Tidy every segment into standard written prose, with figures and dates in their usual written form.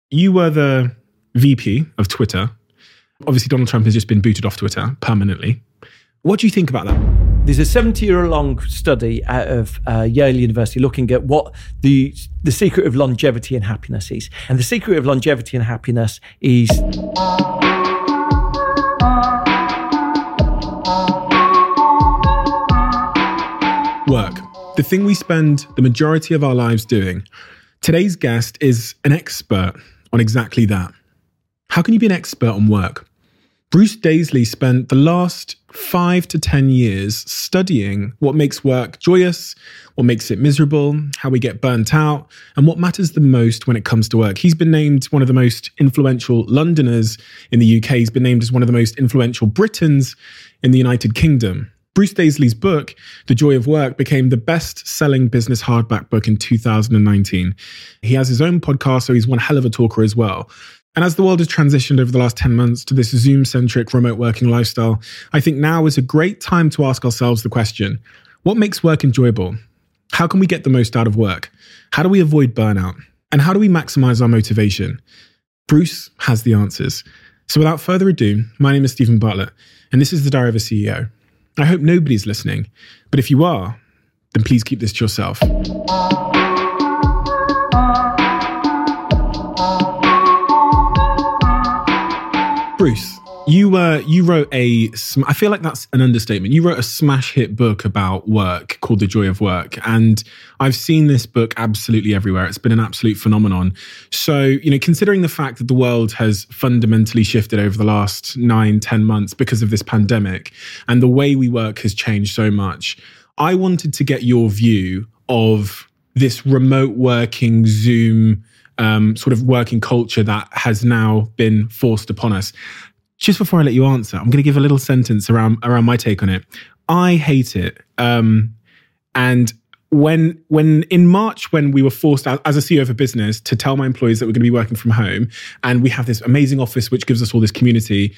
you were the VP of Twitter. Obviously, Donald Trump has just been booted off Twitter permanently. What do you think about that? There's a 70-year-long study out of Yale University looking at what the secret of longevity and happiness is. And the secret of longevity and happiness is work. The thing we spend the majority of our lives doing. Today's guest is an expert on exactly that. How can you be an expert on work? Bruce Daisley spent the last 5 to 10 years studying what makes work joyous, what makes it miserable, how we get burnt out, and what matters the most when it comes to work. He's been named one of the most influential Londoners in the UK. He's been named as one of the most influential Britons in the United Kingdom. Bruce Daisley's book, The Joy of Work, became the best-selling business hardback book in 2019. He has his own podcast, so he's one hell of a talker as well. And as the world has transitioned over the last 10 months to this Zoom-centric remote working lifestyle, I think now is a great time to ask ourselves the question, what makes work enjoyable? How can we get the most out of work? How do we avoid burnout? And how do we maximize our motivation? Bruce has the answers. So without further ado, my name is Stephen Bartlett, and this is The Diary of a CEO. I hope nobody's listening, but if you are, then please keep this to yourself. Bruce, you wrote I feel like that's an understatement. You wrote a smash hit book about work called The Joy of Work. And I've seen this book absolutely everywhere. It's been an absolute phenomenon. So, considering the fact that the world has fundamentally shifted over the last 9-10 months because of this pandemic and the way we work has changed so much, I wanted to get your view of this remote working Zoom sort of working culture that has now been forced upon us. Just before I let you answer, I'm going to give a little sentence around my take on it. I hate it. And when in March, when we were forced as a CEO of a business to tell my employees that we're going to be working from home, and we have this amazing office which gives us all this community,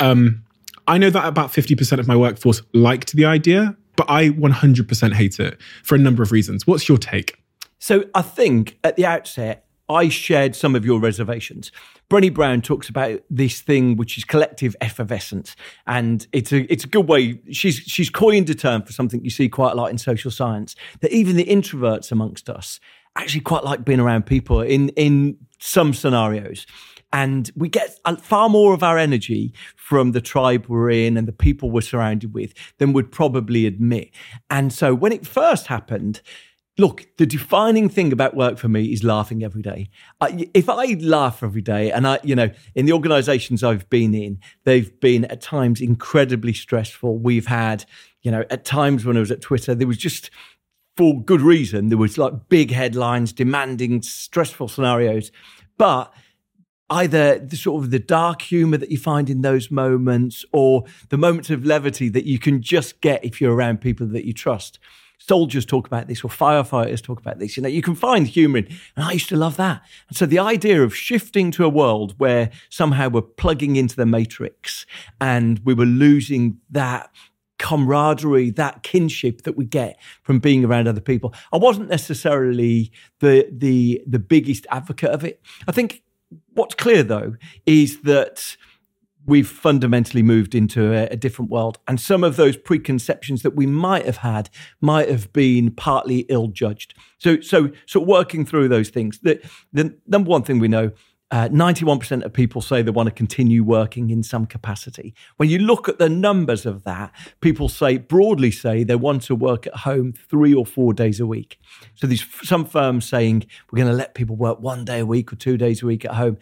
I know that about 50% of my workforce liked the idea, but I 100% hate it for a number of reasons. What's your take? So I think at the outset, I shared some of your reservations. Brené Brown talks about this thing which is collective effervescence, and it's a good way. She's coined a term for something you see quite a lot in social science, that even the introverts amongst us actually quite like being around people in some scenarios. And we get far more of our energy from the tribe we're in and the people we're surrounded with than we'd probably admit. And so when it first happened, look, the defining thing about work for me is laughing every day. If I laugh every day, and in the organizations I've been in, they've been at times incredibly stressful. We've had, at times when I was at Twitter, there was just, for good reason, there was like big headlines demanding stressful scenarios. But either the sort of the dark humor that you find in those moments or the moments of levity that you can just get if you're around people that you trust. Soldiers talk about this, or firefighters talk about this. You can find humor in, and I used to love that. And so the idea of shifting to a world where somehow we're plugging into the matrix and we were losing that camaraderie, that kinship that we get from being around other people, I wasn't necessarily the biggest advocate of it. I think what's clear, though, is that we've fundamentally moved into a different world. And some of those preconceptions that we might have had might have been partly ill-judged. So working through those things, the number one thing we know, 91% of people say they want to continue working in some capacity. When you look at the numbers of that, people broadly say they want to work at home 3 or 4 days a week. So there's some firms saying we're going to let people work 1 day a week or 2 days a week at home.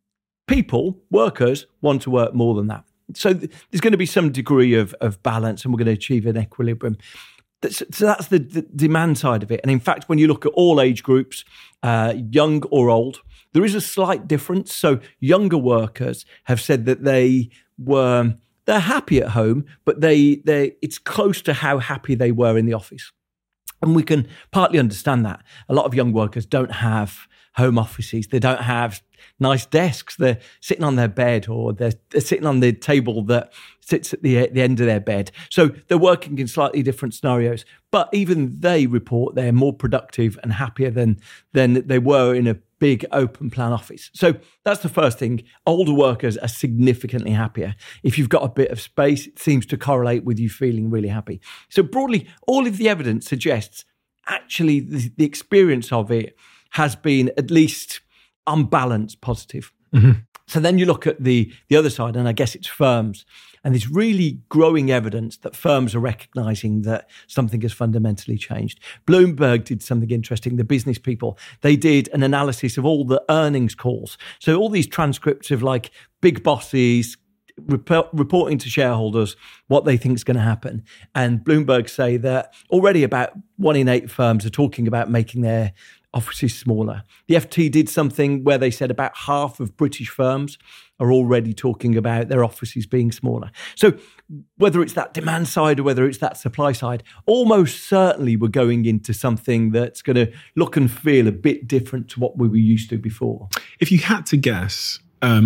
Workers want to work more than that. So there's going to be some degree of balance, and we're going to achieve an equilibrium. So that's the demand side of it. And in fact, when you look at all age groups, young or old, there is a slight difference. So younger workers have said that they're happy at home, but it's close to how happy they were in the office. And we can partly understand that. A lot of young workers don't have home offices. They don't have nice desks. They're sitting on their bed, or they're sitting on the table that sits at the end of their bed. So they're working in slightly different scenarios. But even they report they're more productive and happier than they were in a big open plan office. So that's the first thing. Older workers are significantly happier. If you've got a bit of space, it seems to correlate with you feeling really happy. So broadly, all of the evidence suggests actually the experience of it has been at least unbalanced positive. Mm-hmm. So then you look at the other side, and I guess it's firms. And there's really growing evidence that firms are recognizing that something has fundamentally changed. Bloomberg did something interesting. The business people, they did an analysis of all the earnings calls. So all these transcripts of like big bosses reporting to shareholders what they think is going to happen. And Bloomberg say that already about 1 in 8 firms are talking about making their offices smaller. The FT did something where they said about half of British firms are already talking about their offices being smaller. So whether it's that demand side or whether it's that supply side, almost certainly we're going into something that's going to look and feel a bit different to what we were used to before. If you had to guess,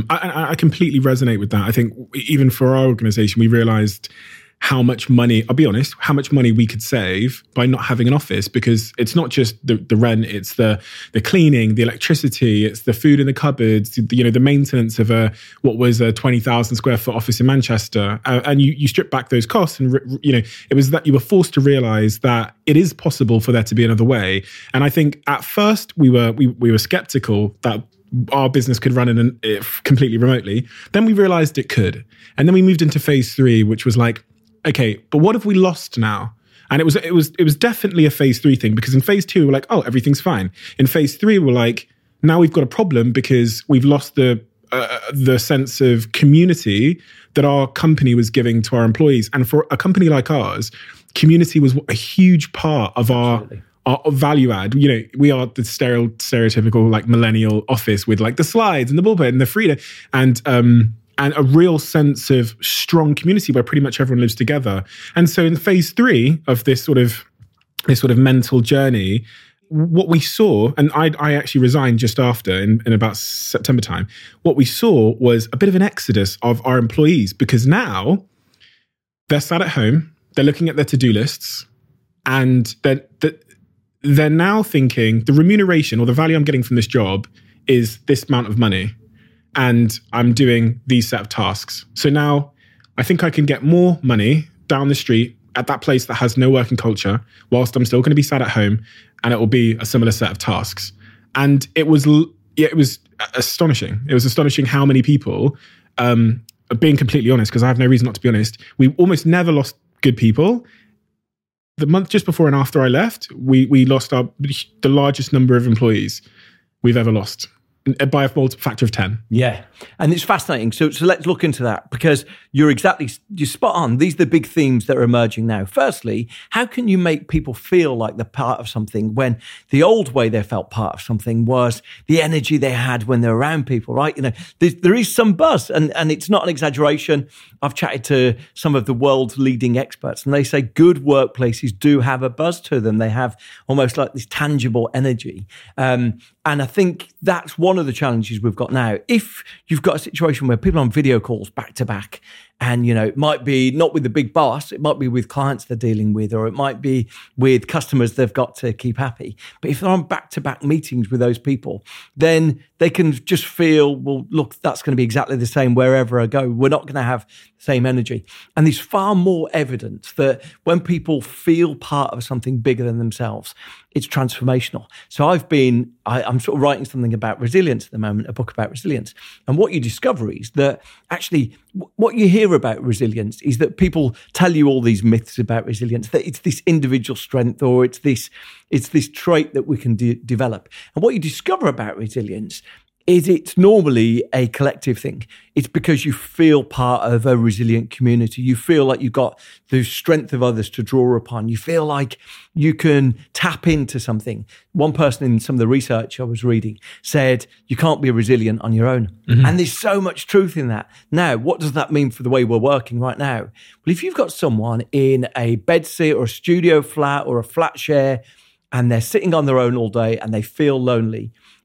I completely resonate with that. I think even for our organization, we realized how much money, I'll be honest, how much money we could save by not having an office, because it's not just the rent, it's the cleaning, the electricity, it's the food in the cupboards, the maintenance of what was a 20,000 square foot office in Manchester. And you strip back those costs, and it was that you were forced to realize that it is possible for there to be another way. And I think at first we were skeptical that our business could run completely remotely. Then we realized it could. And then we moved into phase 3, which was like, okay, but what have we lost now? And it was definitely a phase 3 thing, because in phase 2, we're like, oh, everything's fine. In phase 3, we're like, now we've got a problem because we've lost the sense of community that our company was giving to our employees. And for a company like ours, community was a huge part of our value add. We are the stereotypical like millennial office with like the slides and the bullpen and the freedom and a real sense of strong community where pretty much everyone lives together. And so in phase 3 of this sort of mental journey, what we saw, and I actually resigned just after in about September time, what we saw was a bit of an exodus of our employees, because now they're sat at home, they're looking at their to-do lists, and they're now thinking the remuneration or the value I'm getting from this job is this amount of money, and I'm doing these set of tasks. So now I think I can get more money down the street at that place that has no working culture, whilst I'm still going to be sat at home, and it will be a similar set of tasks. And it was astonishing. It was astonishing how many people, being completely honest, because I have no reason not to be honest, we almost never lost good people. The month just before and after I left, we lost the largest number of employees we've ever lost by a factor of 10. Yeah. And it's fascinating. So let's look into that, because you're spot on. These are the big themes that are emerging now. Firstly, how can you make people feel like they're part of something when the old way they felt part of something was the energy they had when they're around people, right? There is some buzz, and it's not an exaggeration. I've chatted to some of the world's leading experts, and they say good workplaces do have a buzz to them. They have almost like this tangible energy. And I think that's one of the challenges we've got now. If you've got a situation where people are on video calls back to back, and, it might be not with the big boss, it might be with clients they're dealing with, or it might be with customers they've got to keep happy. But if they're on back-to-back meetings with those people, then they can just feel, well, look, that's going to be exactly the same wherever I go. We're not going to have the same energy. And there's far more evidence that when people feel part of something bigger than themselves, it's transformational. So I'm sort of writing something about resilience at the moment, a book about resilience. And what you discover is that actually what you hear about resilience is that people tell you all these myths about resilience, that it's this individual strength, or it's this trait that we can develop. And what you discover about resilience is it's normally a collective thing. It's because you feel part of a resilient community. You feel like you've got the strength of others to draw upon. You feel like you can tap into something. One person in some of the research I was reading said, you can't be resilient on your own. Mm-hmm. And there's so much truth in that. Now, what does that mean for the way we're working right now? Well, if you've got someone in a bedsit or a studio flat or a flat share, and they're sitting on their own all day and they feel lonely,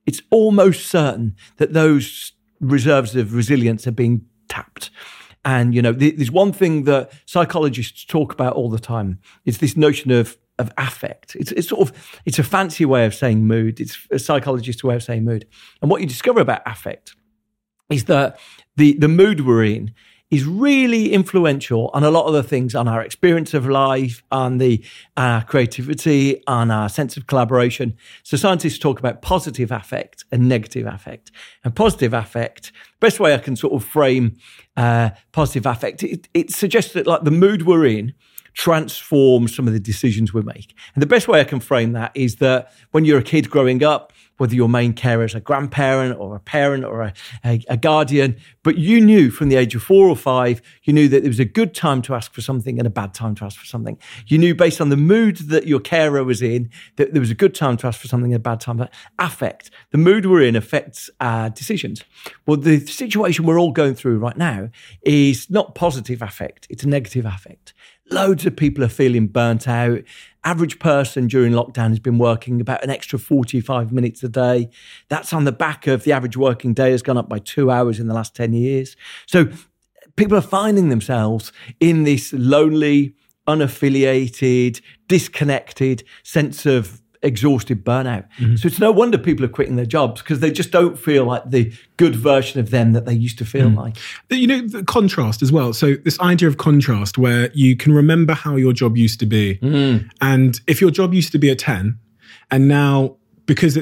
it's almost certain that those reserves of resilience are being tapped. And, there's one thing that psychologists talk about all the time. It's this notion of affect. It's a fancy way of saying mood. It's a psychologist's way of saying mood. And what you discover about affect is that the mood we're in is really influential on a lot of the things, on our experience of life, on our creativity, on our sense of collaboration. So scientists talk about positive affect and negative affect. And positive affect, best way I can sort of frame positive affect, it suggests that like the mood we're in transforms some of the decisions we make. And the best way I can frame that is that when you're a kid growing up, whether your main carer is a grandparent or a parent or a guardian, but you knew from the age of 4 or 5, you knew that there was a good time to ask for something and a bad time to ask for something. You knew based on the mood that your carer was in, that there was a good time to ask for something and a bad time. Affect, the mood we're in affects our decisions. Well, the situation we're all going through right now is not positive affect, it's a negative affect. Loads of people are feeling burnt out. Average person during lockdown has been working about an extra 45 minutes a day. That's on the back of the average working day has gone up by 2 hours in the last 10 years. So people are finding themselves in this lonely, unaffiliated, disconnected sense of exhausted burnout. Mm-hmm. So it's no wonder people are quitting their jobs because they just don't feel like the good version of them that they used to feel like. The contrast as well. So this idea of contrast where you can remember how your job used to be. And if your job used to be a 10 and now because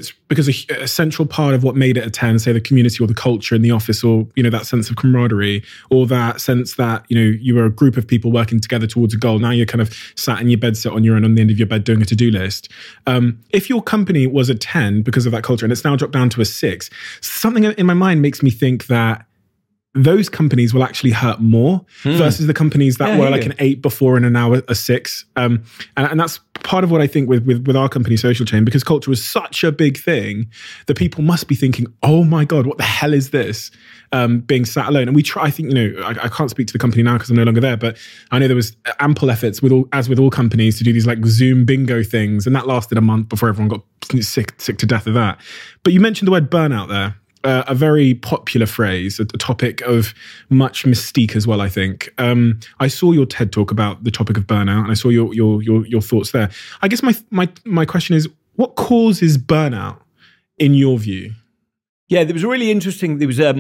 a central part of what made it a 10, say the community or the culture in the office or, that sense of camaraderie or that sense that, you were a group of people working together towards a goal. Now you're kind of sat in your bed, sit on your own on the end of your bed doing a to-do list. If your company was a 10 because of that culture and it's now dropped down to a 6, something in my mind makes me think that those companies will actually hurt more versus the companies that were like an 8 before and are now a 6. And that's part of what I think with our company, Social Chain, because culture was such a big thing that people must be thinking, oh my God, what the hell is this? Being sat alone. And we try, I think, I can't speak to the company now because I'm no longer there, but I know there was ample efforts as with all companies to do these like Zoom bingo things. And that lasted a month before everyone got sick to death of that. But you mentioned the word burnout there. A very popular phrase, a topic of much mystique as well, I think. I saw your TED talk about the topic of burnout and I saw your thoughts there. I guess my question is, what causes burnout in your view? Yeah, there was a really interesting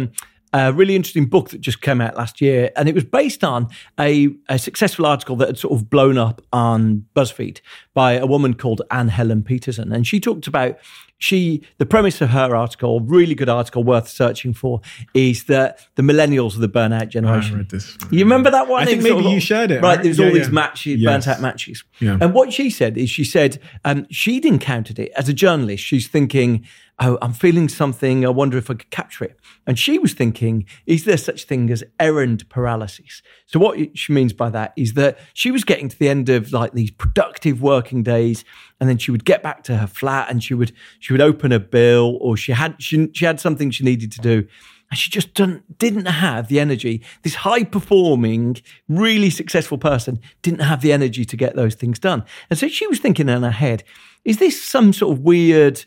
book that just came out last year, and it was based on a successful article that had sort of blown up on BuzzFeed by a woman called Anne Helen Peterson. And she talked about, the premise of her article, really good article worth searching for, is that the millennials are the burnout generation. I read this. You remember that one? I think maybe you shared it. Right, there's all these matches, burnt out matches. Yeah. And what she said is she'd encountered it as a journalist. She's thinking, oh, I'm feeling something. I wonder if I could capture it. And she was thinking, is there such thing as errand paralysis? So what she means by that is that she was getting to the end of like these productive working days, and then she would get back to her flat and she would open a bill, or she had something she needed to do, and she just didn't have the energy. This high performing, really successful person didn't have the energy to get those things done. And so she was thinking in her head, is this some sort of weird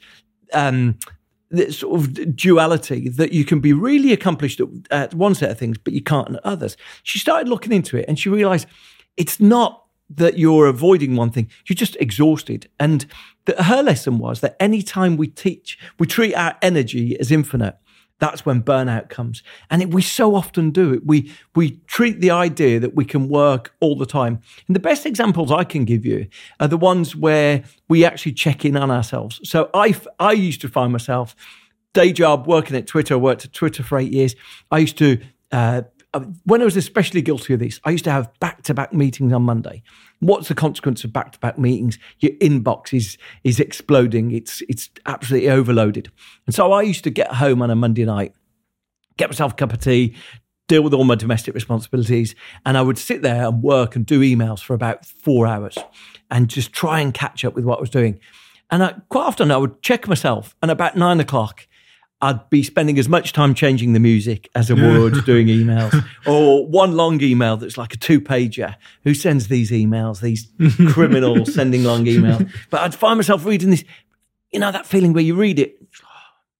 sort of duality that you can be really accomplished at one set of things, but you can't at others? She started looking into it and she realized it's not that you're avoiding one thing, you're just exhausted. And her lesson was that anytime we treat our energy as infinite, that's when burnout comes. And we so often do it. We treat the idea that we can work all the time. And the best examples I can give you are the ones where we actually check in on ourselves. So I used to find myself, day job, working at Twitter. I worked at Twitter for 8 years. I used to, when I was especially guilty of this, I used to have back-to-back meetings on Monday. What's the consequence of back-to-back meetings? Your inbox is exploding. It's absolutely overloaded. And so I used to get home on a Monday night, get myself a cup of tea, deal with all my domestic responsibilities, and I would sit there and work and do emails for about 4 hours and just try and catch up with what I was doing. And quite often I would check myself, and about 9 o'clock, I'd be spending as much time changing the music as I would doing emails. Or one long email that's like a 2-pager. Who sends these emails? These criminals sending long emails. But I'd find myself reading this, that feeling where you read it,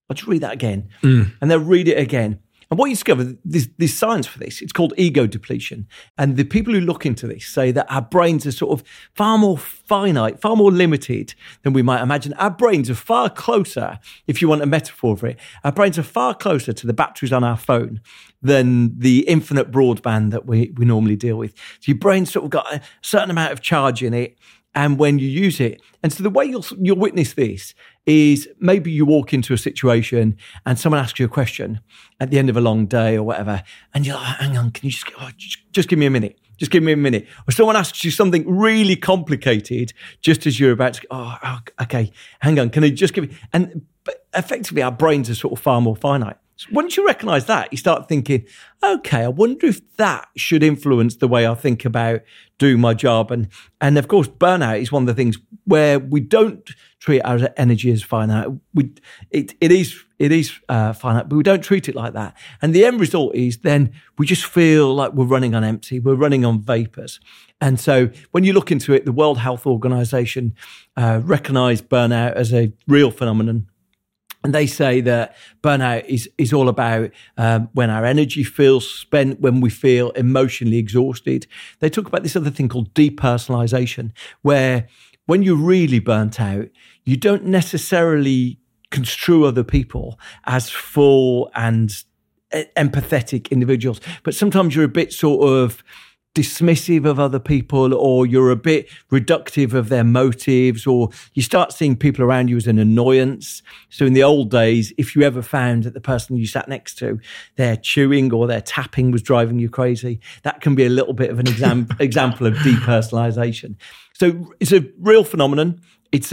I'll just read that again. And they'll read it again. And what you discover, there's science for this. It's called ego depletion. And the people who look into this say that our brains are sort of far more finite, far more limited than we might imagine. Our brains are far closer, if you want a metaphor for it, our brains are far closer to the batteries on our phone than the infinite broadband that we normally deal with. So your brain's sort of got a certain amount of charge in it. And when you use it, and so the way you'll witness this is maybe you walk into a situation and someone asks you a question at the end of a long day or whatever, and you're like, hang on, can you just give me a minute? Just give me a minute. Or someone asks you something really complicated just as you're about to, okay, hang on, can I just give me, but effectively our brains are sort of far more finite. So once you recognise that, you start thinking, okay, I wonder if that should influence the way I think about doing my job. And of course, burnout is one of the things where we don't treat our energy as finite. It is finite, but we don't treat it like that. And the end result is then we just feel like we're running on empty. We're running on vapours. And so when you look into it, the World Health Organization recognised burnout as a real phenomenon. And they say that burnout is all about when our energy feels spent, when we feel emotionally exhausted. They talk about this other thing called depersonalization, where when you're really burnt out, you don't necessarily construe other people as full and empathetic individuals, but sometimes you're a bit sort of dismissive of other people, or you're a bit reductive of their motives, or you start seeing people around you as an annoyance. So in the old days, if you ever found that the person you sat next to, their chewing or their tapping was driving you crazy, that can be a little bit of an example of depersonalization. So it's a real phenomenon. It's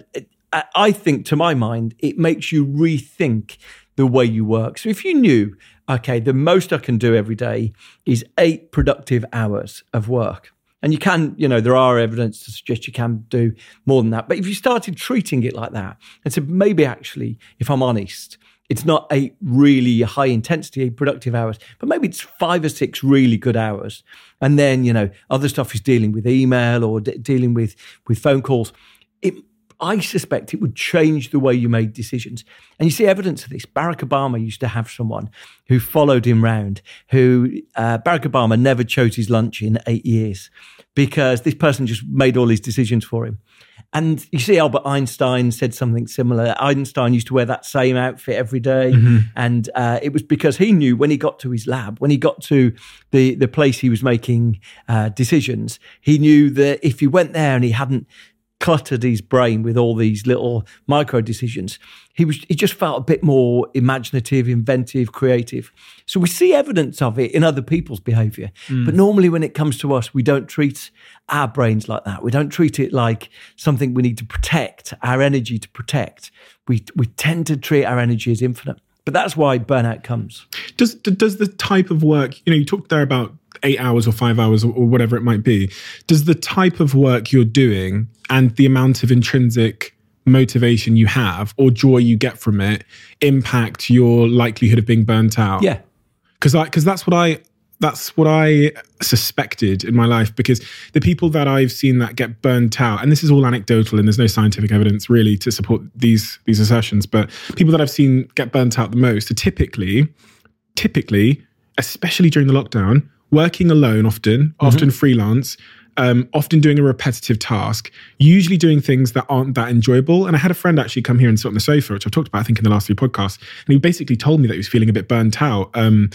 I think, to my mind, it makes you rethink the way you work. So if you knew, okay, the most I can do every day is 8 productive hours of work. And you can, there are evidence to suggest you can do more than that. But if you started treating it like that, and so maybe actually, if I'm honest, it's not 8 really high intensity productive hours, but maybe it's 5 or 6 really good hours. And then, other stuff is dealing with email or dealing with phone calls. I suspect it would change the way you made decisions. And you see evidence of this. Barack Obama used to have someone who followed him round, Barack Obama never chose his lunch in 8 years because this person just made all his decisions for him. And you see Albert Einstein said something similar. Einstein used to wear that same outfit every day. Mm-hmm. And it was because he knew when he got to his lab, when he got to the place he was making decisions, he knew that if he went there and he hadn't cluttered his brain with all these little micro decisions, he just felt a bit more imaginative, inventive, creative. So we see evidence of it in other people's behavior. But normally when it comes to us, we don't treat our brains like that. We don't treat it like something we need to protect, our energy to protect. We tend to treat our energy as infinite. But that's why burnout comes. Does the type of work, you talked there about 8 hours or 5 hours or whatever it might be, does the type of work you're doing and the amount of intrinsic motivation you have or joy you get from it impact your likelihood of being burnt out? Yeah. Because that's what I suspected in my life, because the people that I've seen that get burnt out, and this is all anecdotal and there's no scientific evidence really to support these assertions, but people that I've seen get burnt out the most are typically, especially during the lockdown, working alone often freelance, often doing a repetitive task, usually doing things that aren't that enjoyable. And I had a friend actually come here and sit on the sofa, which I've talked about, I think, in the last 3 podcasts. And he basically told me that he was feeling a bit burnt out and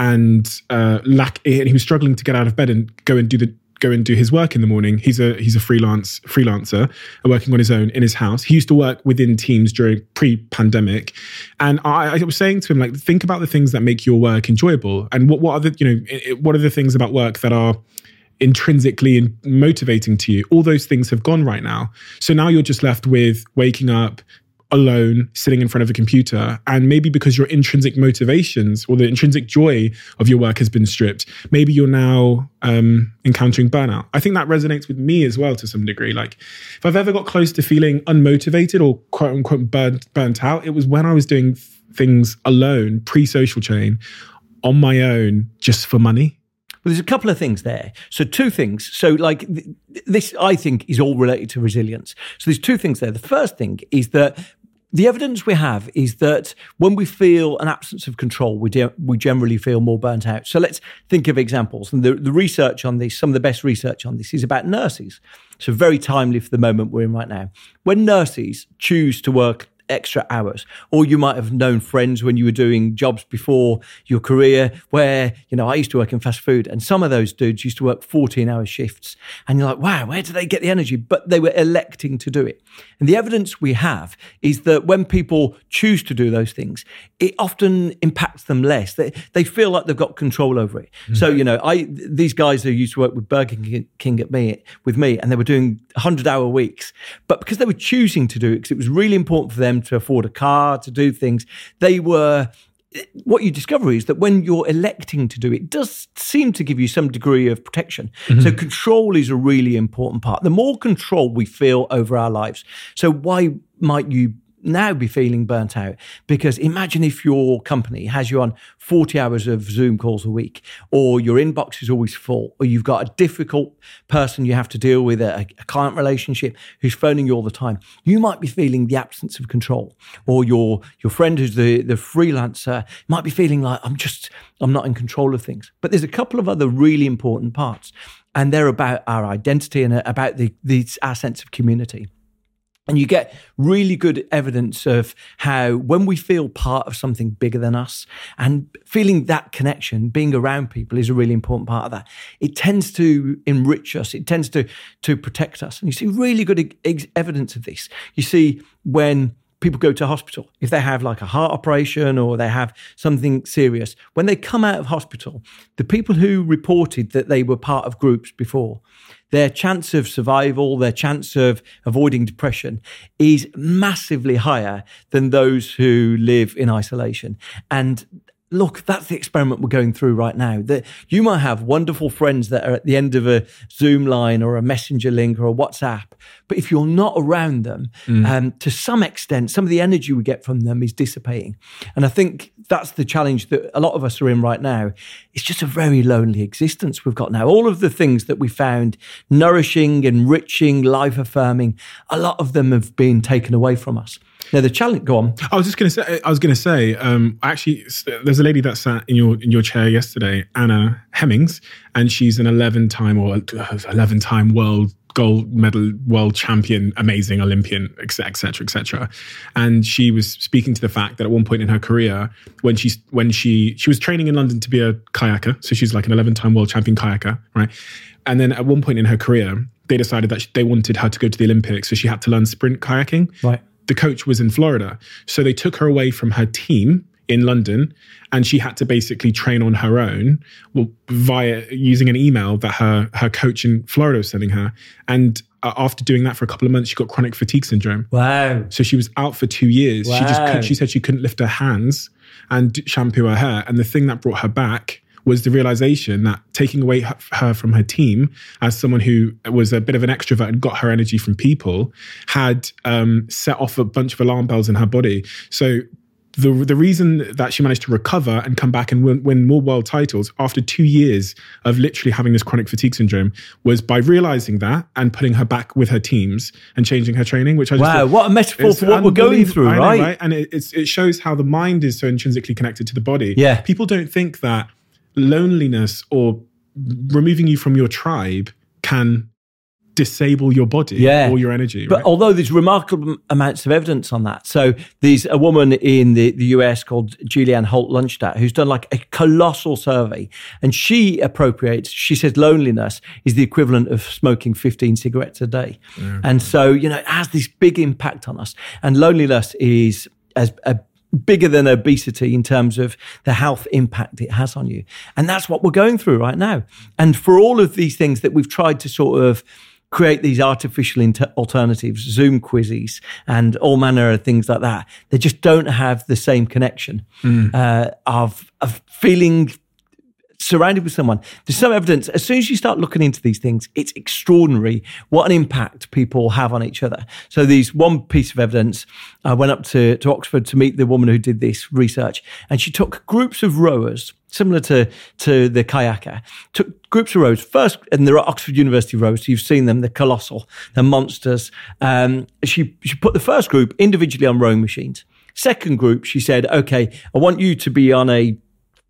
he was struggling to get out of bed and go and do his work in the morning. He's a freelancer working on his own in his house. He used to work within teams during pre-pandemic. And I was saying to him, like, think about the things that make your work enjoyable. And what are the things about work that are intrinsically motivating to you? All those things have gone right now. So now you're just left with waking up alone, sitting in front of a computer, and maybe because your intrinsic motivations or the intrinsic joy of your work has been stripped, maybe you're now encountering burnout. I think that resonates with me as well to some degree. Like, if I've ever got close to feeling unmotivated or quote unquote burnt out, it was when I was doing things alone, pre-social chain, on my own, just for money. Well, there's a couple of things there. So 2 things. So like this, I think, is all related to resilience. So there's 2 things there. The first thing is that the evidence we have is that when we feel an absence of control, we generally feel more burnt out. So let's think of examples. And the research on this, some of the best research on this is about nurses. So very timely for the moment we're in right now. When nurses choose to work extra hours, or you might have known friends when you were doing jobs before your career where, I used to work in fast food, and some of those dudes used to work 14-hour shifts, and you're like, wow, where do they get the energy? But they were electing to do it. And the evidence we have is that when people choose to do those things, it often impacts them less. They feel like they've got control over it. Mm-hmm. So, these guys who used to work with Burger King with me, and they were doing 100-hour weeks, but because they were choosing to do it, because it was really important for them to afford a car, to do things, what you discover is that when you're electing to do it, it does seem to give you some degree of protection. Mm-hmm. So control is a really important part. The more control we feel over our lives. So why might you now be feeling burnt out? Because imagine if your company has you on 40 hours of Zoom calls a week, or your inbox is always full, or you've got a difficult person you have to deal with, a client relationship who's phoning you all the time. You might be feeling the absence of control, or your friend who's the freelancer might be feeling like, I'm not in control of things. But there's a couple of other really important parts, and they're about our identity and about our sense of community. And you get really good evidence of how when we feel part of something bigger than us, and feeling that connection, being around people is a really important part of that. It tends to enrich us. It tends to protect us. And you see really good evidence of this. You see when people go to hospital, if they have like a heart operation or they have something serious, when they come out of hospital, the people who reported that they were part of groups before, their chance of survival, their chance of avoiding depression is massively higher than those who live in isolation. And look, that's the experiment we're going through right now. That you might have wonderful friends that are at the end of a Zoom line or a Messenger link or a WhatsApp, but if you're not around them, to some extent, some of the energy we get from them is dissipating. And I think that's the challenge that a lot of us are in right now. It's just a very lonely existence we've got now. All of the things that we found nourishing, enriching, life-affirming, a lot of them have been taken away from us. Now the challenge. Go on. I was going to say. Actually, there's a lady that sat in your chair yesterday, Anna Hemmings, and she's an 11-time world gold medal, world champion, amazing Olympian, etc., etc. And she was speaking to the fact that at one point in her career, when she was training in London to be a kayaker, so she's like an 11-time world champion kayaker, right? And then at one point in her career, they decided that they wanted her to go to the Olympics, so she had to learn sprint kayaking. Right. The coach was in Florida. So they took her away from her team in London, and she had to basically train on her own via using an email that her coach in Florida was sending her. And after doing that for a couple of months, she got chronic fatigue syndrome. Wow. So she was out for 2 years. Wow. She said she couldn't lift her hands and shampoo her hair. And the thing that brought her back was the realization that taking away her from her team as someone who was a bit of an extrovert and got her energy from people had set off a bunch of alarm bells in her body. So the reason that she managed to recover and come back and win more world titles after 2 years of literally having this chronic fatigue syndrome was by realizing that and putting her back with her teams and changing her training, which I just thought, what a metaphor for what we're going through, right? And it shows how the mind is so intrinsically connected to the body. Yeah. People don't think that loneliness or removing you from your tribe can disable your body or your energy. But although there's remarkable amounts of evidence on that. So there's a woman in the US called Julianne Holt-Lundstad who's done like a colossal survey, and she says loneliness is the equivalent of smoking 15 cigarettes a day. Yeah. And so, it has this big impact on us. And loneliness is bigger than obesity in terms of the health impact it has on you. And that's what we're going through right now. And for all of these things that we've tried to sort of create these artificial alternatives, Zoom quizzes and all manner of things like that, they just don't have the same connection of feeling surrounded with someone, there's some evidence. As soon as you start looking into these things, it's extraordinary what an impact people have on each other. So these one piece of evidence, I went up to Oxford to meet the woman who did this research, and she took groups of rowers, similar to the kayaker, took groups of rowers first, and there are Oxford University rowers, so you've seen them, they're colossal, they're monsters. She put the first group individually on rowing machines. Second group, she said, okay, I want you to be on a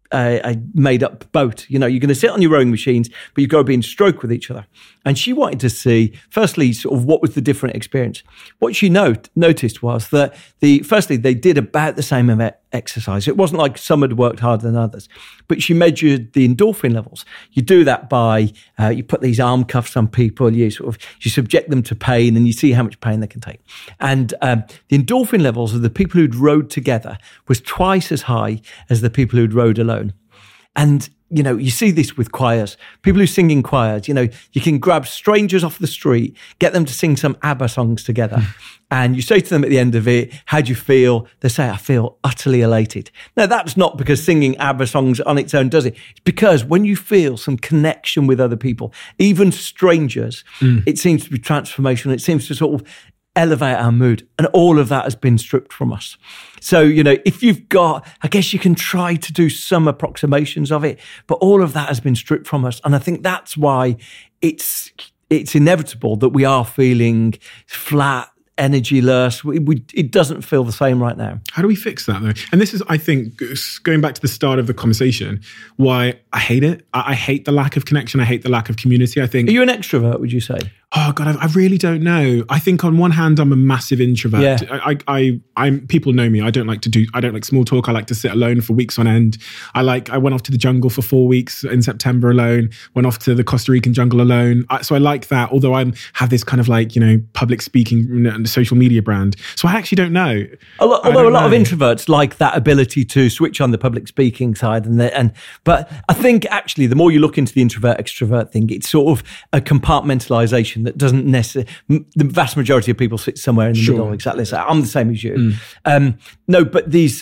made-up boat. You know, you're going to sit on your rowing machines, but you've got to be in stroke with each other. And she wanted to see, firstly, sort of what was the different experience. What she noticed was that firstly, they did about the same exercise. It wasn't like some had worked harder than others, but she measured the endorphin levels. You do that by, you put these arm cuffs on people, you subject them to pain, and you see how much pain they can take. And the endorphin levels of the people who'd rowed together was twice as high as the people who'd rowed alone. And, you know, you see this with choirs, people who sing in choirs. You know, you can grab strangers off the street, get them to sing some ABBA songs together. And you say to them at the end of it, how do you feel? They say, I feel utterly elated. Now, that's not because singing ABBA songs on its own does it. It's because when you feel some connection with other people, even strangers, it seems to be transformational. It seems to sort of elevate our mood. And all of that has been stripped from us. So, you know, if you've got, I guess you can try to do some approximations of it, but all of that has been stripped from us. And I think that's why it's inevitable that we are feeling flat, energyless. It doesn't feel the same right now. How do we fix that though? And this is, I think, going back to the start of the conversation, why I hate it. I hate the lack of connection. I hate the lack of community. I think. Are you an extrovert, would you say? Oh God, I really don't know. I think on one hand, I'm a massive introvert. Yeah. I'm people know me. I don't like small talk. I like to sit alone for weeks on end. I went off to the jungle for 4 weeks in September alone, went off to the Costa Rican jungle alone. So I like that, although I have this kind of like, you know, public speaking and social media brand. So I actually don't know. Although a lot of introverts like that ability to switch on the public speaking side. But I think actually the more you look into the introvert extrovert thing, it's sort of a compartmentalization that doesn't necessarily, the vast majority of people sit somewhere in the middle. Exactly. So I'm the same as you. No, but these,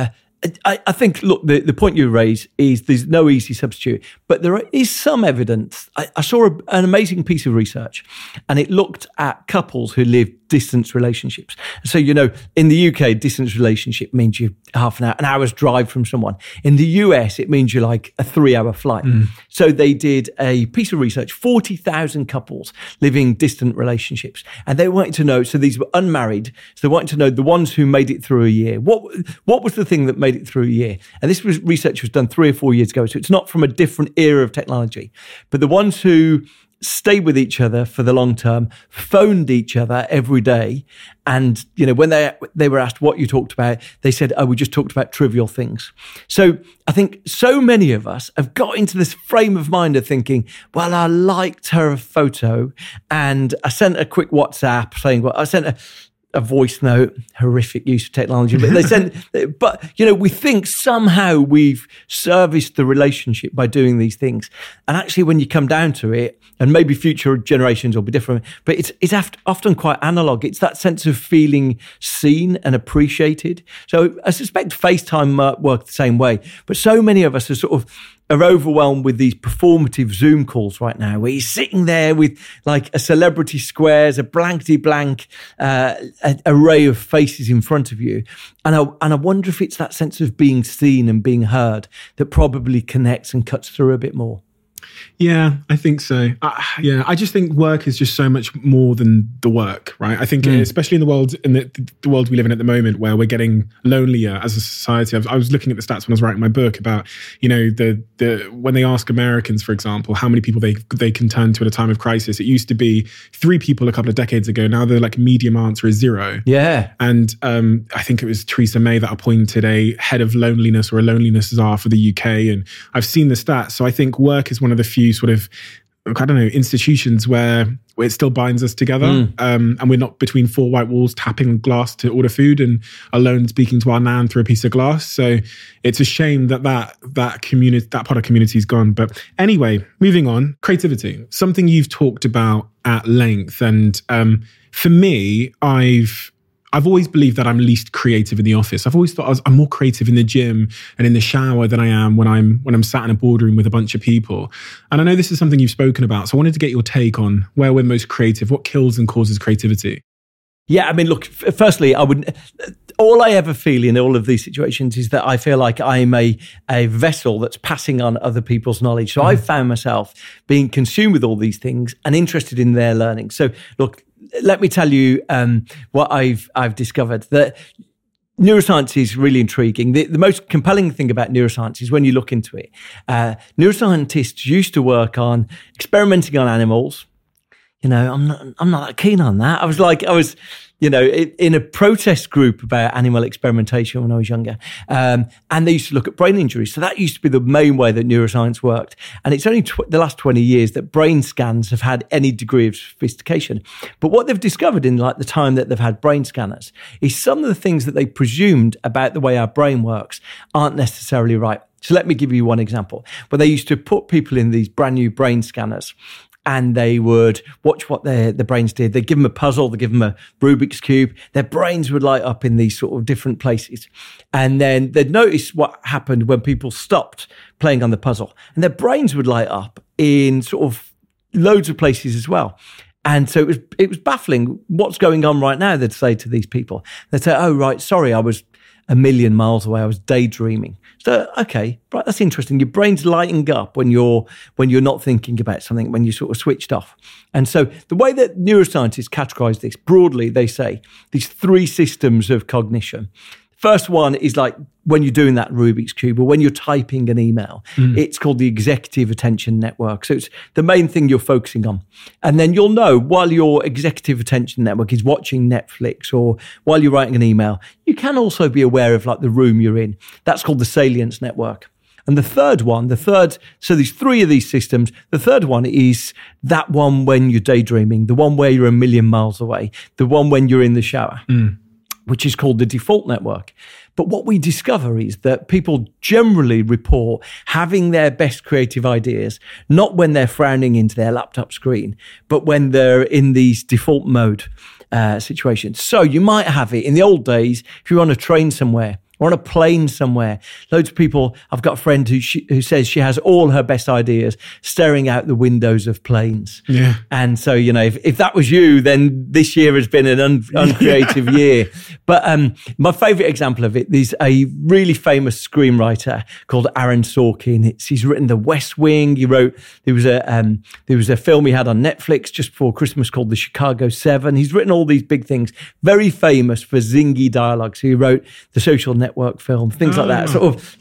I think, look, the point you raise is there's no easy substitute, but there is some evidence. I saw an amazing piece of research, and it looked at couples who live distance relationships. So, you know, in the UK, distance relationship means you're an hour's drive from someone. In the US, it means you're like a 3-hour flight. So they did a piece of research, 40,000 couples living distant relationships. And they wanted to know, so these were unmarried, so they wanted to know the ones who made it through a year. What was the thing that made it through a year? And this research was done 3 or 4 years ago, so it's not from a different era of technology. But the ones who stayed with each other for the long term, phoned each other every day. And, you know, when they were asked what you talked about, they said, we just talked about trivial things. So I think so many of us have got into this frame of mind of thinking, well, I liked her photo and I sent a quick WhatsApp saying, well, I sent a voice note, horrific use of technology, but you know, we think somehow we've serviced the relationship by doing these things. And actually, when you come down to it, and maybe future generations will be different, but it's often quite analog. It's that sense of feeling seen and appreciated. So I suspect FaceTime might work the same way, but so many of us are overwhelmed with these performative Zoom calls right now, where you're sitting there with like a celebrity squares, a blankety blank array of faces in front of you. And I wonder if it's that sense of being seen and being heard that probably connects and cuts through a bit more. Yeah, I think so. I just think work is just so much more than the work, right? I think, especially in the world we live in at the moment, where we're getting lonelier as a society. I was looking at the stats when I was writing my book about, you know, the when they ask Americans, for example, how many people they can turn to at a time of crisis. It used to be 3 people a couple of decades ago. Now the like medium answer is 0. Yeah, and I think it was Theresa May that appointed a head of loneliness or a loneliness czar for the UK, and I've seen the stats. So I think work is one of the few sort of, I don't know, institutions where it still binds us together, and we're not between 4 white walls tapping glass to order food and alone speaking to our nan through a piece of glass. So it's a shame that community, that part of community is gone. But anyway, moving on, creativity, something you've talked about at length, and for me, I've I've always believed that I'm least creative in the office. I've always thought I'm more creative in the gym and in the shower than I am when I'm sat in a boardroom with a bunch of people. And I know this is something you've spoken about, so I wanted to get your take on where we're most creative, what kills and causes creativity. Yeah, I mean, look, firstly, all I ever feel in all of these situations is that I feel like I'm a vessel that's passing on other people's knowledge. So I've found myself being consumed with all these things and interested in their learning. So look, let me tell you what I've discovered. That neuroscience is really intriguing. The most compelling thing about neuroscience is when you look into it. Neuroscientists used to work on experimenting on animals. I'm not that keen on that. I was in a protest group about animal experimentation when I was younger. And they used to look at brain injuries. So that used to be the main way that neuroscience worked. And it's only the last 20 years that brain scans have had any degree of sophistication. But what they've discovered in the time that they've had brain scanners is some of the things that they presumed about the way our brain works aren't necessarily right. So let me give you one example. Where they used to put people in these brand new brain scanners, and they would watch what their brains did. They'd give them a puzzle, they'd give them a Rubik's Cube. Their brains would light up in these sort of different places. And then they'd notice what happened when people stopped playing on the puzzle. And their brains would light up in sort of loads of places as well. And so it was baffling. What's going on right now, they'd say to these people. They'd say, oh, right, sorry, I was a million miles away. I was daydreaming. So, okay, right, that's interesting. Your brain's lighting up when you're not thinking about something, when you're sort of switched off. And so the way that neuroscientists categorize this, broadly, they say these three systems of cognition. First one is like when you're doing that Rubik's Cube or when you're typing an email. It's called the executive attention network. So it's the main thing you're focusing on. And then you'll know while your executive attention network is watching Netflix or while you're writing an email, you can also be aware of like the room you're in. That's called the salience network. And the third one, so there's three of these systems. The third one is that one when you're daydreaming, the one where you're a million miles away, the one when you're in the shower. Which is called the default network. But what we discover is that people generally report having their best creative ideas, not when they're frowning into their laptop screen, but when they're in these default mode situations. So you might have it in the old days, if you're on a train somewhere, or on a plane somewhere. Loads of people, I've got a friend who says she has all her best ideas staring out the windows of planes. Yeah. And so, if that was you, then this year has been an uncreative year. But my favorite example of it is a really famous screenwriter called Aaron Sorkin. He's written The West Wing. There was a film he had on Netflix just before Christmas called The Chicago 7. He's written all these big things, very famous for zingy dialogue. So he wrote The Social Network film, things like that. Sort of,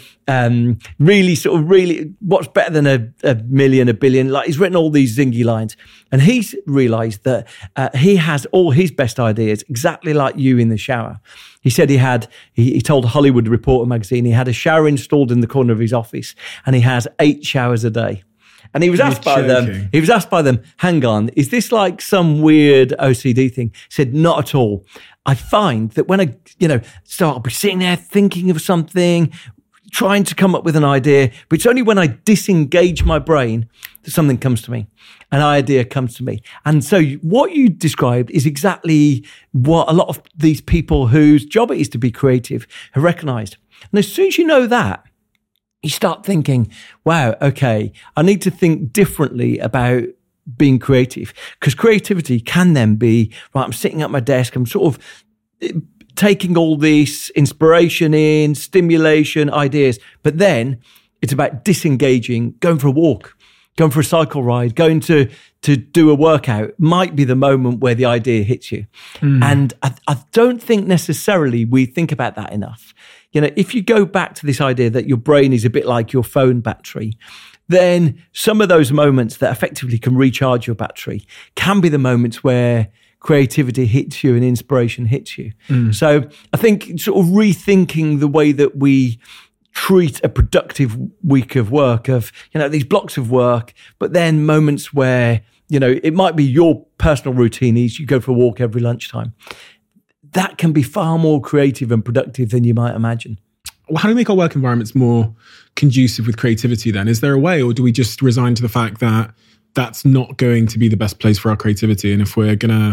really, what's better than a million, a billion? Like he's written all these zingy lines, and he's realised that he has all his best ideas exactly like you in the shower. He said he told Hollywood Reporter magazine he had a shower installed in the corner of his office, and he has 8 showers a day. And he was asked by them, hang on, is this like some weird OCD thing? He said, not at all. I find that when I'll be sitting there thinking of something, trying to come up with an idea, but it's only when I disengage my brain that something comes to me, an idea comes to me. And so what you described is exactly what a lot of these people whose job it is to be creative have recognized. And as soon as you know that, you start thinking, wow, okay, I need to think differently about being creative, because creativity can then be, right, I'm sitting at my desk, I'm sort of taking all this inspiration in, stimulation, ideas, but then it's about disengaging, going for a walk, going for a cycle ride, going to do a workout might be the moment where the idea hits you. And I don't think necessarily we think about that enough. If you go back to this idea that your brain is a bit like your phone battery, then some of those moments that effectively can recharge your battery can be the moments where creativity hits you and inspiration hits you. So I think sort of rethinking the way that we treat a productive week of work, of, these blocks of work, but then moments where, it might be your personal routine is you go for a walk every lunchtime. That can be far more creative and productive than you might imagine. Well, how do we make our work environments more conducive with creativity then? Is there a way, or do we just resign to the fact that that's not going to be the best place for our creativity? And if we're going to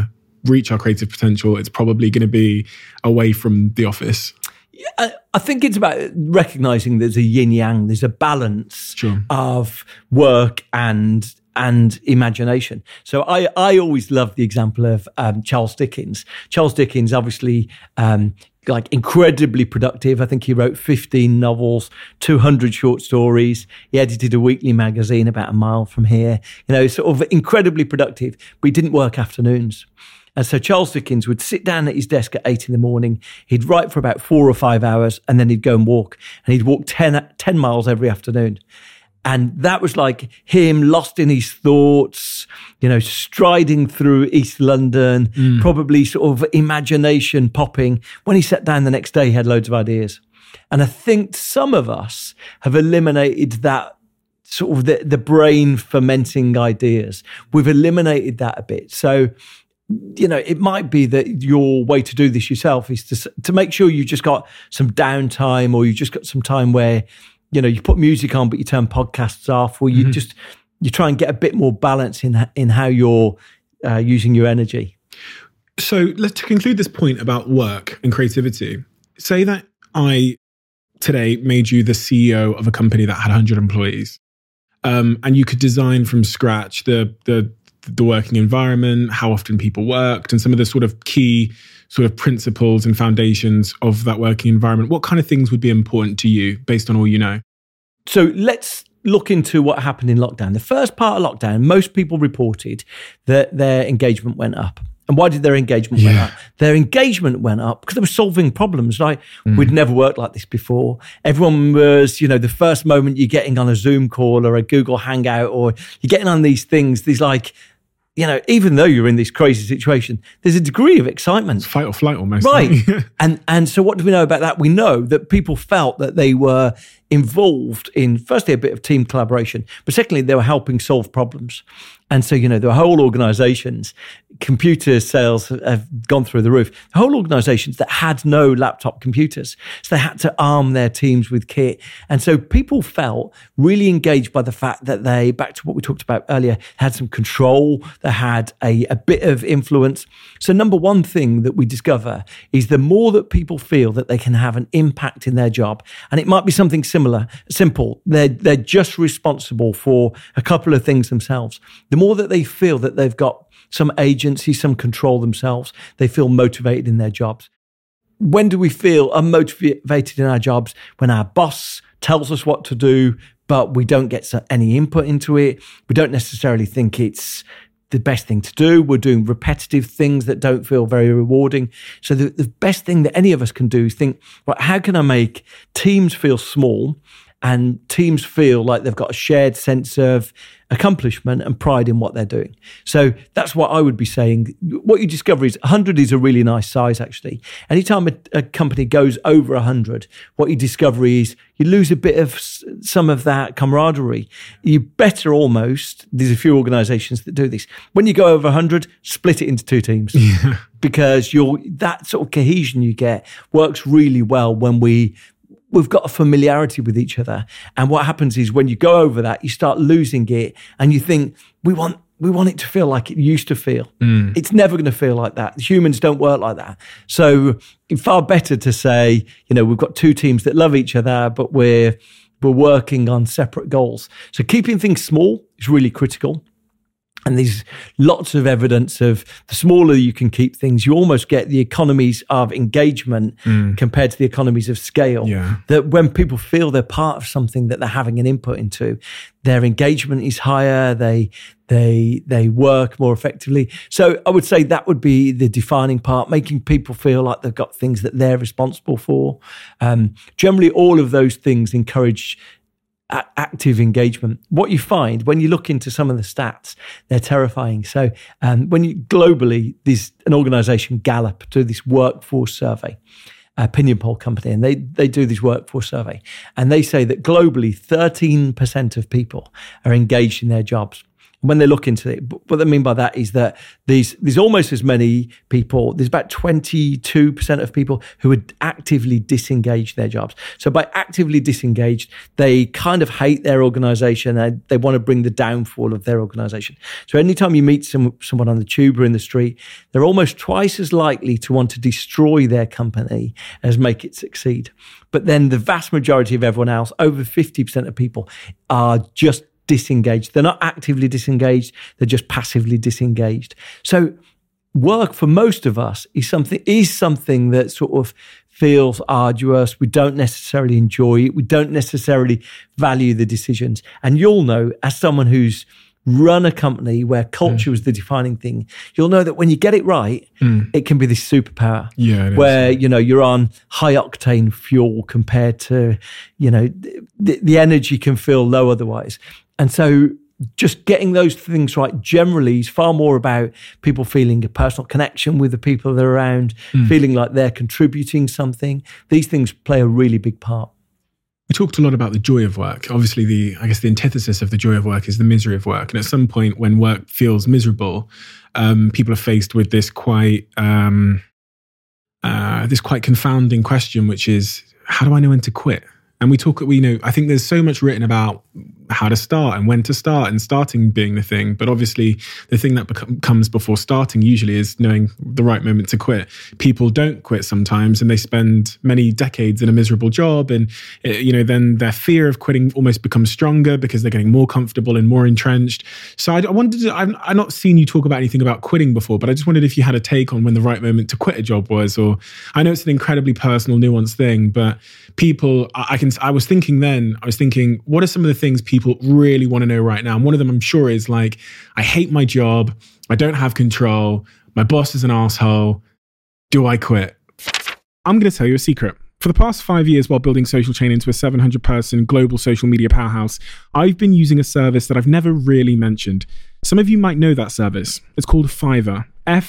reach our creative potential, it's probably going to be away from the office. I think it's about recognizing there's a yin yang, there's a balance of work and imagination. So I always love the example of Charles Dickens. Charles Dickens, obviously, like incredibly productive. I think he wrote 15 novels, 200 short stories. He edited a weekly magazine about a mile from here. Sort of incredibly productive, but he didn't work afternoons. And so Charles Dickens would sit down at his desk at 8 in the morning. He'd write for about 4 or 5 hours, and then he'd go and walk. And he'd walk 10 miles every afternoon. And that was like him lost in his thoughts, striding through East London, probably sort of imagination popping. When he sat down the next day, he had loads of ideas. And I think some of us have eliminated that sort of the brain fermenting ideas. We've eliminated that a bit. So, it might be that your way to do this yourself is to make sure you just got some downtime, or you just got some time where, you put music on, but you turn podcasts off, or you try and get a bit more balance in how you're using your energy. So to conclude this point about work and creativity, say that I today made you the CEO of a company that had 100 employees, and you could design from scratch the working environment, how often people worked, and some of the sort of key sort of principles and foundations of that working environment. What kind of things would be important to you based on all you know? So let's look into what happened in lockdown. The first part of lockdown, most people reported that their engagement went up. And why did their engagement went up? Their engagement went up because they were solving problems. Like we'd never worked like this before. Everyone was, the first moment you're getting on a Zoom call or a Google Hangout, or you're getting on these things, these like, even though you're in this crazy situation, there's a degree of excitement. It's fight or flight almost. Right. And so what do we know about that? We know that people felt that they were involved in, firstly, a bit of team collaboration, but secondly, they were helping solve problems. And so, there were whole organizations, computer sales have gone through the roof, whole organizations that had no laptop computers. So they had to arm their teams with kit. And so people felt really engaged by the fact that they, back to what we talked about earlier, had some control, they had a bit of influence. So number one thing that we discover is the more that people feel that they can have an impact in their job, and it might be something simple, they're just responsible for a couple of things themselves. The more that they feel that they've got some agency, some control themselves, they feel motivated in their jobs. When do we feel unmotivated in our jobs? When our boss tells us what to do, but we don't get any input into it. We don't necessarily think it's the best thing to do. We're doing repetitive things that don't feel very rewarding. So the best thing that any of us can do is think, right, how can I make teams feel small and teams feel like they've got a shared sense of accomplishment and pride in what they're doing? So that's what I would be saying. What you discover is 100 is a really nice size, actually. Anytime a company goes over 100, what you discover is you lose a bit of some of that camaraderie. You better almost, there's a few organizations that do this. When you go over 100, split it into 2 teams. Yeah. Because that sort of cohesion you get works really well when we've got a familiarity with each other. And what happens is when you go over that, you start losing it and you think, we want it to feel like it used to feel. It's never going to feel like that. Humans don't work like that. So it's far better to say, we've got 2 teams that love each other, but we're working on separate goals. So keeping things small is really critical. And there's lots of evidence of the smaller you can keep things, you almost get the economies of engagement compared to the economies of scale. Yeah. That when people feel they're part of something that they're having an input into, their engagement is higher, they work more effectively. So I would say that would be the defining part, making people feel like they've got things that they're responsible for. Generally, all of those things encourage active engagement. What you find when you look into some of the stats, they're terrifying. So when you globally, there's an organization, Gallup, do this workforce survey, opinion poll company, and they do this workforce survey. And they say that globally, 13% of people are engaged in their jobs. when they look into it, what I mean by that is that there's almost as many people, there's about 22% of people who are actively disengaged their jobs. So by actively disengaged, they kind of hate their organization. They want to bring the downfall of their organization. So anytime you meet someone on the tube or in the street, they're almost twice as likely to want to destroy their company as make it succeed. But then the vast majority of everyone else, over 50% of people, are just disengaged. They're not actively disengaged, they're just passively disengaged. So work for most of us is something that sort of feels arduous. We don't necessarily enjoy it. We don't necessarily value the decisions. And you'll know, as someone who's run a company where culture is the defining thing, you'll know that when you get it right, it can be this superpower. Yeah, where you're on high octane fuel compared to the energy can feel low otherwise. And so just getting those things right generally is far more about people feeling a personal connection with the people they're around, feeling like they're contributing something. These things play a really big part. We talked a lot about the joy of work. Obviously, the antithesis of the joy of work is the misery of work. And at some point when work feels miserable, people are faced with this quite confounding question, which is, how do I know when to quit? And I think there's so much written about how to start and when to start, and starting being the thing. But obviously the thing that comes before starting usually is knowing the right moment to quit. People don't quit sometimes, and they spend many decades in a miserable job. And, then their fear of quitting almost becomes stronger because they're getting more comfortable and more entrenched. So I've not seen you talk about anything about quitting before, but I just wondered if you had a take on when the right moment to quit a job was. Or I know it's an incredibly personal, nuanced thing, but people, I was thinking, what are some of the things people really want to know right now? And one of them, I'm sure, is like, I hate my job. I don't have control. My boss is an asshole. Do I quit? I'm going to tell you a secret. For the past 5 years, while building Social Chain into a 700-person global social media powerhouse, I've been using a service that I've never really mentioned. Some of you might know that service. It's called Fiverr.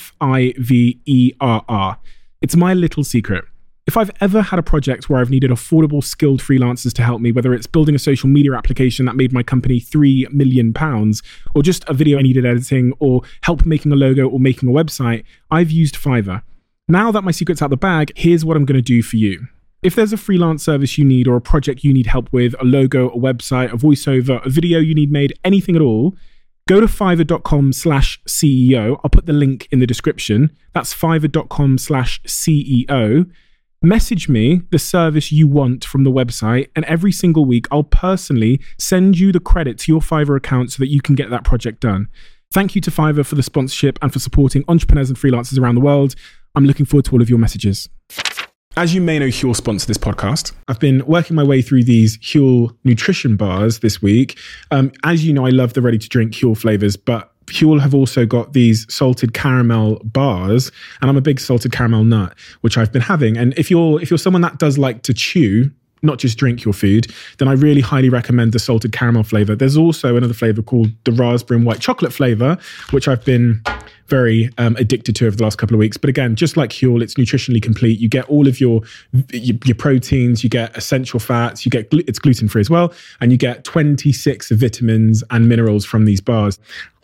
Fiverr. It's my little secret. If I've ever had a project where I've needed affordable, skilled freelancers to help me, whether it's building a social media application that made my company £3 million, or just a video I needed editing, or help making a logo or making a website, I've used Fiverr. Now that my secret's out the bag, here's what I'm going to do for you. If there's a freelance service you need, or a project you need help with, a logo, a website, a voiceover, a video you need made, anything at all, go to fiverr.com/CEO. I'll put the link in the description. That's fiverr.com/CEO. Message me the service you want from the website, and every single week I'll personally send you the credit to your Fiverr account so that you can get that project done. Thank you to Fiverr for the sponsorship and for supporting entrepreneurs and freelancers around the world. I'm looking forward to all of your messages. As you may know, Huel sponsor this podcast. I've been working my way through these Huel nutrition bars this week. As you know, I love the ready-to-drink Huel flavors, but Huel have also got these salted caramel bars, and I'm a big salted caramel nut, which I've been having. And if you're someone that does like to chew, not just drink your food, then I really highly recommend the salted caramel flavor. There's also another flavor called the raspberry and white chocolate flavor, which I've been very addicted to over the last couple of weeks. But again, just like Huel, it's nutritionally complete. You get all of your proteins, you get essential fats, it's gluten-free as well, and you get 26 vitamins and minerals from these bars.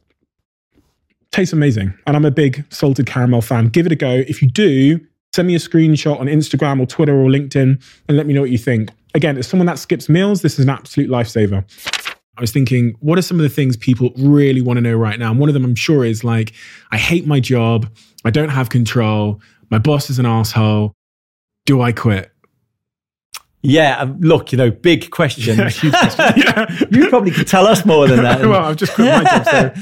Tastes amazing. And I'm a big salted caramel fan. Give it a go. If you do, send me a screenshot on Instagram or Twitter or LinkedIn and let me know what you think. Again, as someone that skips meals, this is an absolute lifesaver. I was thinking, what are some of the things people really want to know right now? And one of them, I'm sure, is like, I hate my job. I don't have control. My boss is an asshole. Do I quit? Yeah, look, big question. Yeah, huge question. Yeah. You probably could tell us more than that. Well, I've just quit my job. So.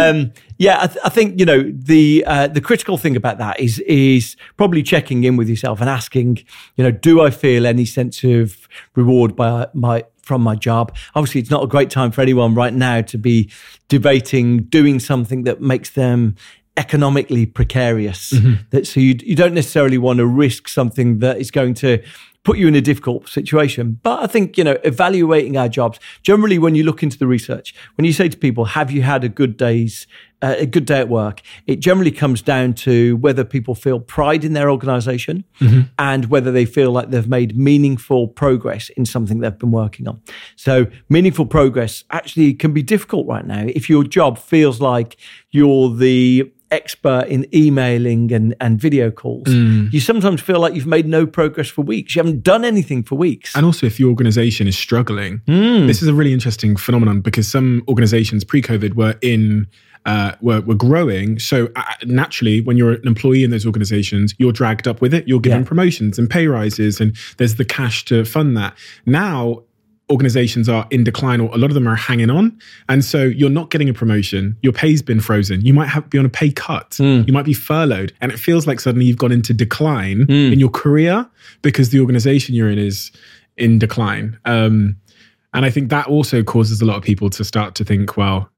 I think the critical thing about that is probably checking in with yourself and asking, do I feel any sense of reward from my job? Obviously, it's not a great time for anyone right now to be debating doing something that makes them economically precarious. Mm-hmm. So you don't necessarily want to risk something that is going to put you in a difficult situation. But I think, evaluating our jobs, generally when you look into the research, when you say to people, have you had a good day at work, it generally comes down to whether people feel pride in their organization and whether they feel like they've made meaningful progress in something they've been working on. So meaningful progress actually can be difficult right now. If your job feels like you're the expert in emailing and video calls, you sometimes feel like you've made no progress for weeks. You haven't done anything for weeks. And also if your organization is struggling, this is a really interesting phenomenon because some organizations pre-COVID were growing. So naturally, when you're an employee in those organizations, you're dragged up with it. You're given promotions and pay rises, and there's the cash to fund that. Now, organizations are in decline, or a lot of them are hanging on. And so you're not getting a promotion. Your pay's been frozen. You might be on a pay cut. You might be furloughed. And it feels like suddenly you've gone into decline in your career because the organization you're in is in decline. And I think that also causes a lot of people to start to think, well,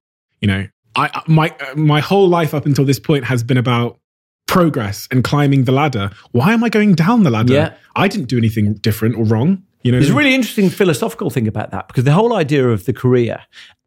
my whole life up until this point has been about progress and climbing the ladder. Why am I going down the ladder? Yeah. I didn't do anything different or wrong. There's a really interesting philosophical thing about that, because the whole idea of a career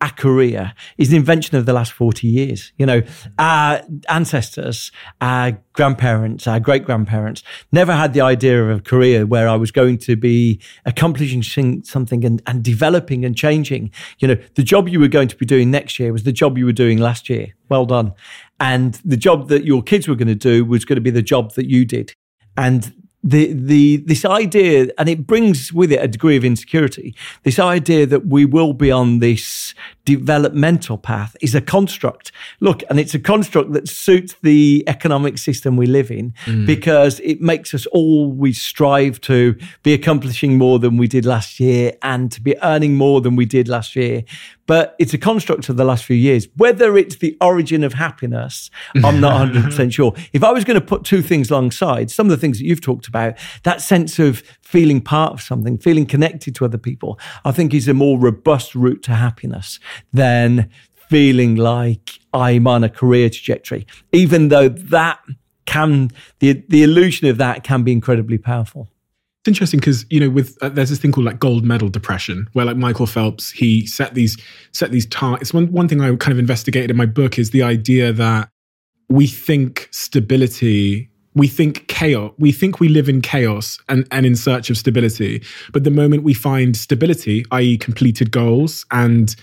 is an invention of the last 40 years. Our ancestors, our grandparents, our great-grandparents never had the idea of a career where I was going to be accomplishing something and developing and changing. The job you were going to be doing next year was the job you were doing last year. Well done. And the job that your kids were going to do was going to be the job that you did. And this idea, and it brings with it a degree of insecurity, this idea that we will be on this developmental path is a construct. Look, and it's a construct that suits the economic system we live in because it makes us always strive to be accomplishing more than we did last year and to be earning more than we did last year. But it's a construct of the last few years. Whether it's the origin of happiness, I'm not 100% sure. If I was going to put two things alongside, some of the things that you've talked about, that sense of feeling part of something, feeling connected to other people, I think is a more robust route to happiness than feeling like I'm on a career trajectory, even though that can, the illusion of that can be incredibly powerful. It's interesting because, there's this thing called like gold medal depression, where like Michael Phelps, he set these targets. One thing I kind of investigated in my book is the idea that we think stability, we think chaos, we think we live in chaos and in search of stability. But the moment we find stability, i.e. completed goals and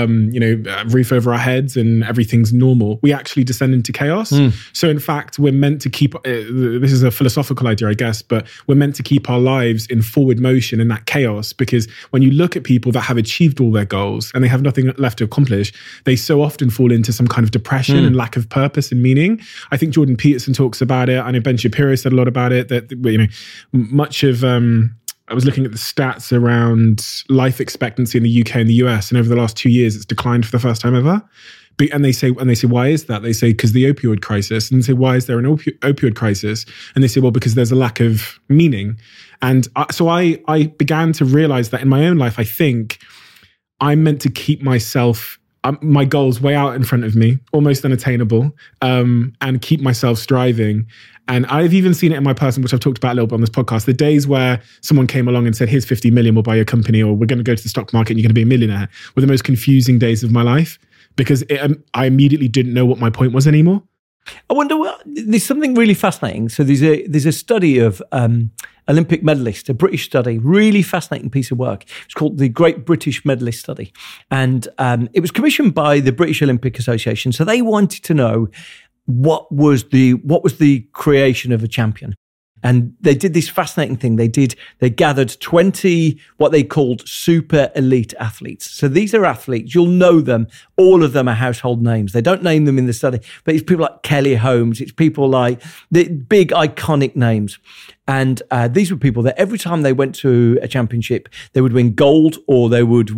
roof over our heads and everything's normal, we actually descend into chaos. So in fact, we're meant to keep, this is a philosophical idea, I guess, but we're meant to keep our lives in forward motion in that chaos, because when you look at people that have achieved all their goals and they have nothing left to accomplish, they so often fall into some kind of depression and lack of purpose and meaning. I think Jordan Peterson talks about it. I know Ben Shapiro said a lot about it, that, much of, I was looking at the stats around life expectancy in the UK and the US, and over the last 2 years, it's declined for the first time ever. And they say, why is that? They say, because the opioid crisis. And they say, why is there an opioid crisis? And they say, well, because there's a lack of meaning. And so I began to realize that in my own life, I think I'm meant to keep myself, my goals way out in front of me, almost unattainable, and keep myself striving. And I've even seen it in my person, which I've talked about a little bit on this podcast, the days where someone came along and said, here's 50 million, we'll buy your company, or we're going to go to the stock market and you're going to be a millionaire, were the most confusing days of my life, because I immediately didn't know what my point was anymore. I wonder, there's something really fascinating. So there's a study of Olympic medalists, a British study, really fascinating piece of work. It's called the Great British Medalist Study. And it was commissioned by the British Olympic Association. So they wanted to know what was the creation of a champion. And they did this fascinating thing. They gathered 20 what they called super elite athletes. So these are athletes, you'll know them. All of them are household names. They don't name them in the study, but it's people like Kelly Holmes. It's people like the big iconic names. And these were people that every time they went to a championship, they would win gold, or they would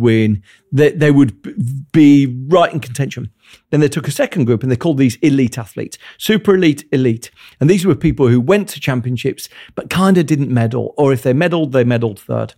be right in contention. Then they took a second group and they called these elite athletes, super elite, elite. And these were people who went to championships but kind of didn't medal, or if they medaled third.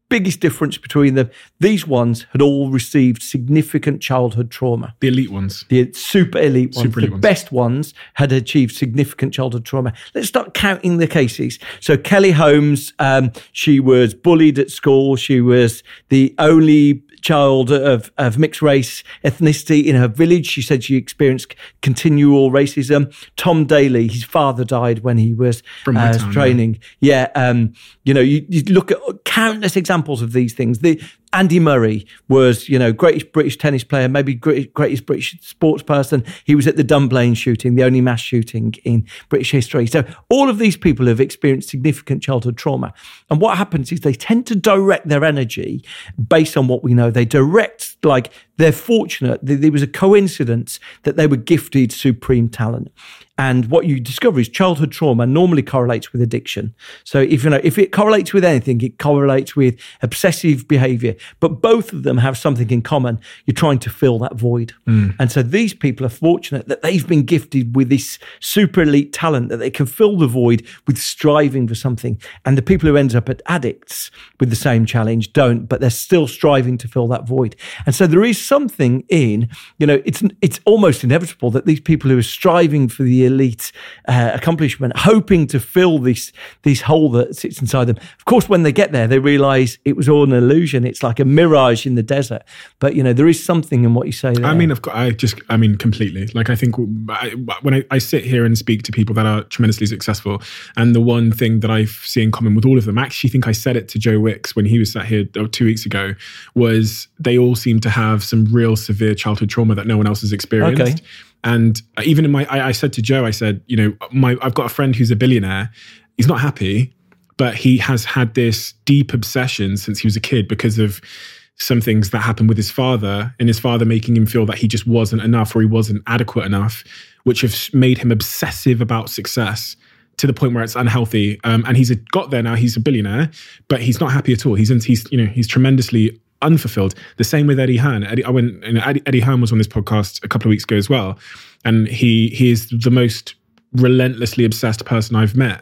biggest difference between them. These ones had all received significant childhood trauma. The elite ones. The super elite ones. The best ones had achieved significant childhood trauma. Let's start counting the cases. So Kelly Holmes, she was bullied at school. She was the only child of mixed race ethnicity in her village. She said she experienced continual racism. Tom Daly, his father died when he was training. Yeah. You look at countless examples of these things. Andy Murray was, greatest British tennis player, maybe greatest British sports person. He was at the Dunblane shooting, the only mass shooting in British history. So all of these people have experienced significant childhood trauma. And what happens is they tend to direct their energy based on what we know. They direct, like, they're fortunate. There was a coincidence that they were gifted supreme talent. And what you discover is childhood trauma normally correlates with addiction. So if it correlates with anything, it correlates with obsessive behavior. But both of them have something in common. You're trying to fill that void. And so these people are fortunate that they've been gifted with this super elite talent that they can fill the void with striving for something. And the people who end up at addicts with the same challenge don't, but they're still striving to fill that void. And so there is something in, it's almost inevitable that these people who are striving for the elite accomplishment, hoping to fill this hole that sits inside them. Of course, when they get there, they realize it was all an illusion. It's like a mirage in the desert. But, there is something in what you say there. I mean, completely. Like, I think when I sit here and speak to people that are tremendously successful, and the one thing that I see in common with all of them, I actually think I said it to Joe Wicks when he was sat here 2 weeks ago, was they all seem to have some real severe childhood trauma that no one else has experienced. Okay. And even in I said to Joe, I said, I've got a friend who's a billionaire. He's not happy, but he has had this deep obsession since he was a kid because of some things that happened with his father, and his father making him feel that he just wasn't enough or he wasn't adequate enough, which have made him obsessive about success to the point where it's unhealthy. And he's got there now. He's a billionaire, but he's not happy at all. He's tremendously unfulfilled. The same with Eddie Hearn. Eddie Hearn was on this podcast a couple of weeks ago as well, and he is the most relentlessly obsessed person I've met.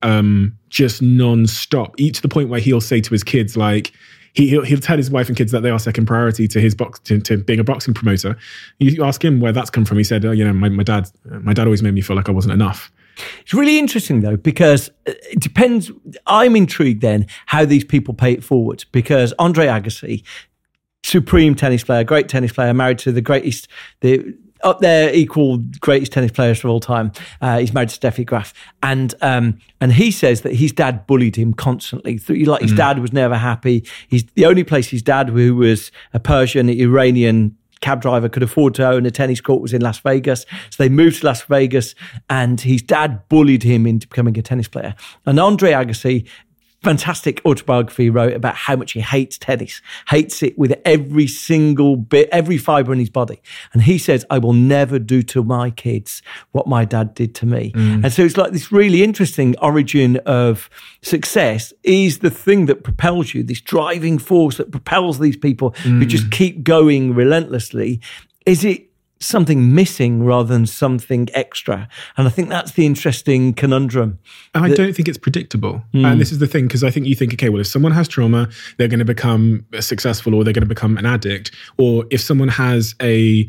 Just non-stop, to the point where he'll say to his kids, like, he'll tell his wife and kids that they are second priority to his to being a boxing promoter. You ask him where that's come from. He said, my dad always made me feel like I wasn't enough. It's really interesting, though, because it depends. I'm intrigued then how these people pay it forward, because Andre Agassi, supreme tennis player, great tennis player, married to the greatest, up there equal greatest tennis players of all time. He's married to Steffi Graf. And he says that his dad bullied him constantly. His dad was never happy. The only place his dad, who was a Persian, Iranian cab driver, could afford to own a tennis court was in Las Vegas. So they moved to Las Vegas, and his dad bullied him into becoming a tennis player. And Andre Agassi, fantastic autobiography, wrote about how much he hates tennis, hates it with every single bit, every fibre in his body. And he says, I will never do to my kids what my dad did to me. And so it's like this really interesting origin of success is the thing that propels you, this driving force that propels these people who just keep going relentlessly. Is it something missing rather than something extra? And I think that's the interesting conundrum. And I don't think it's predictable. And this is the thing, because I think you think, okay, well, if someone has trauma, they're going to become successful, or they're going to become an addict. Or if someone has a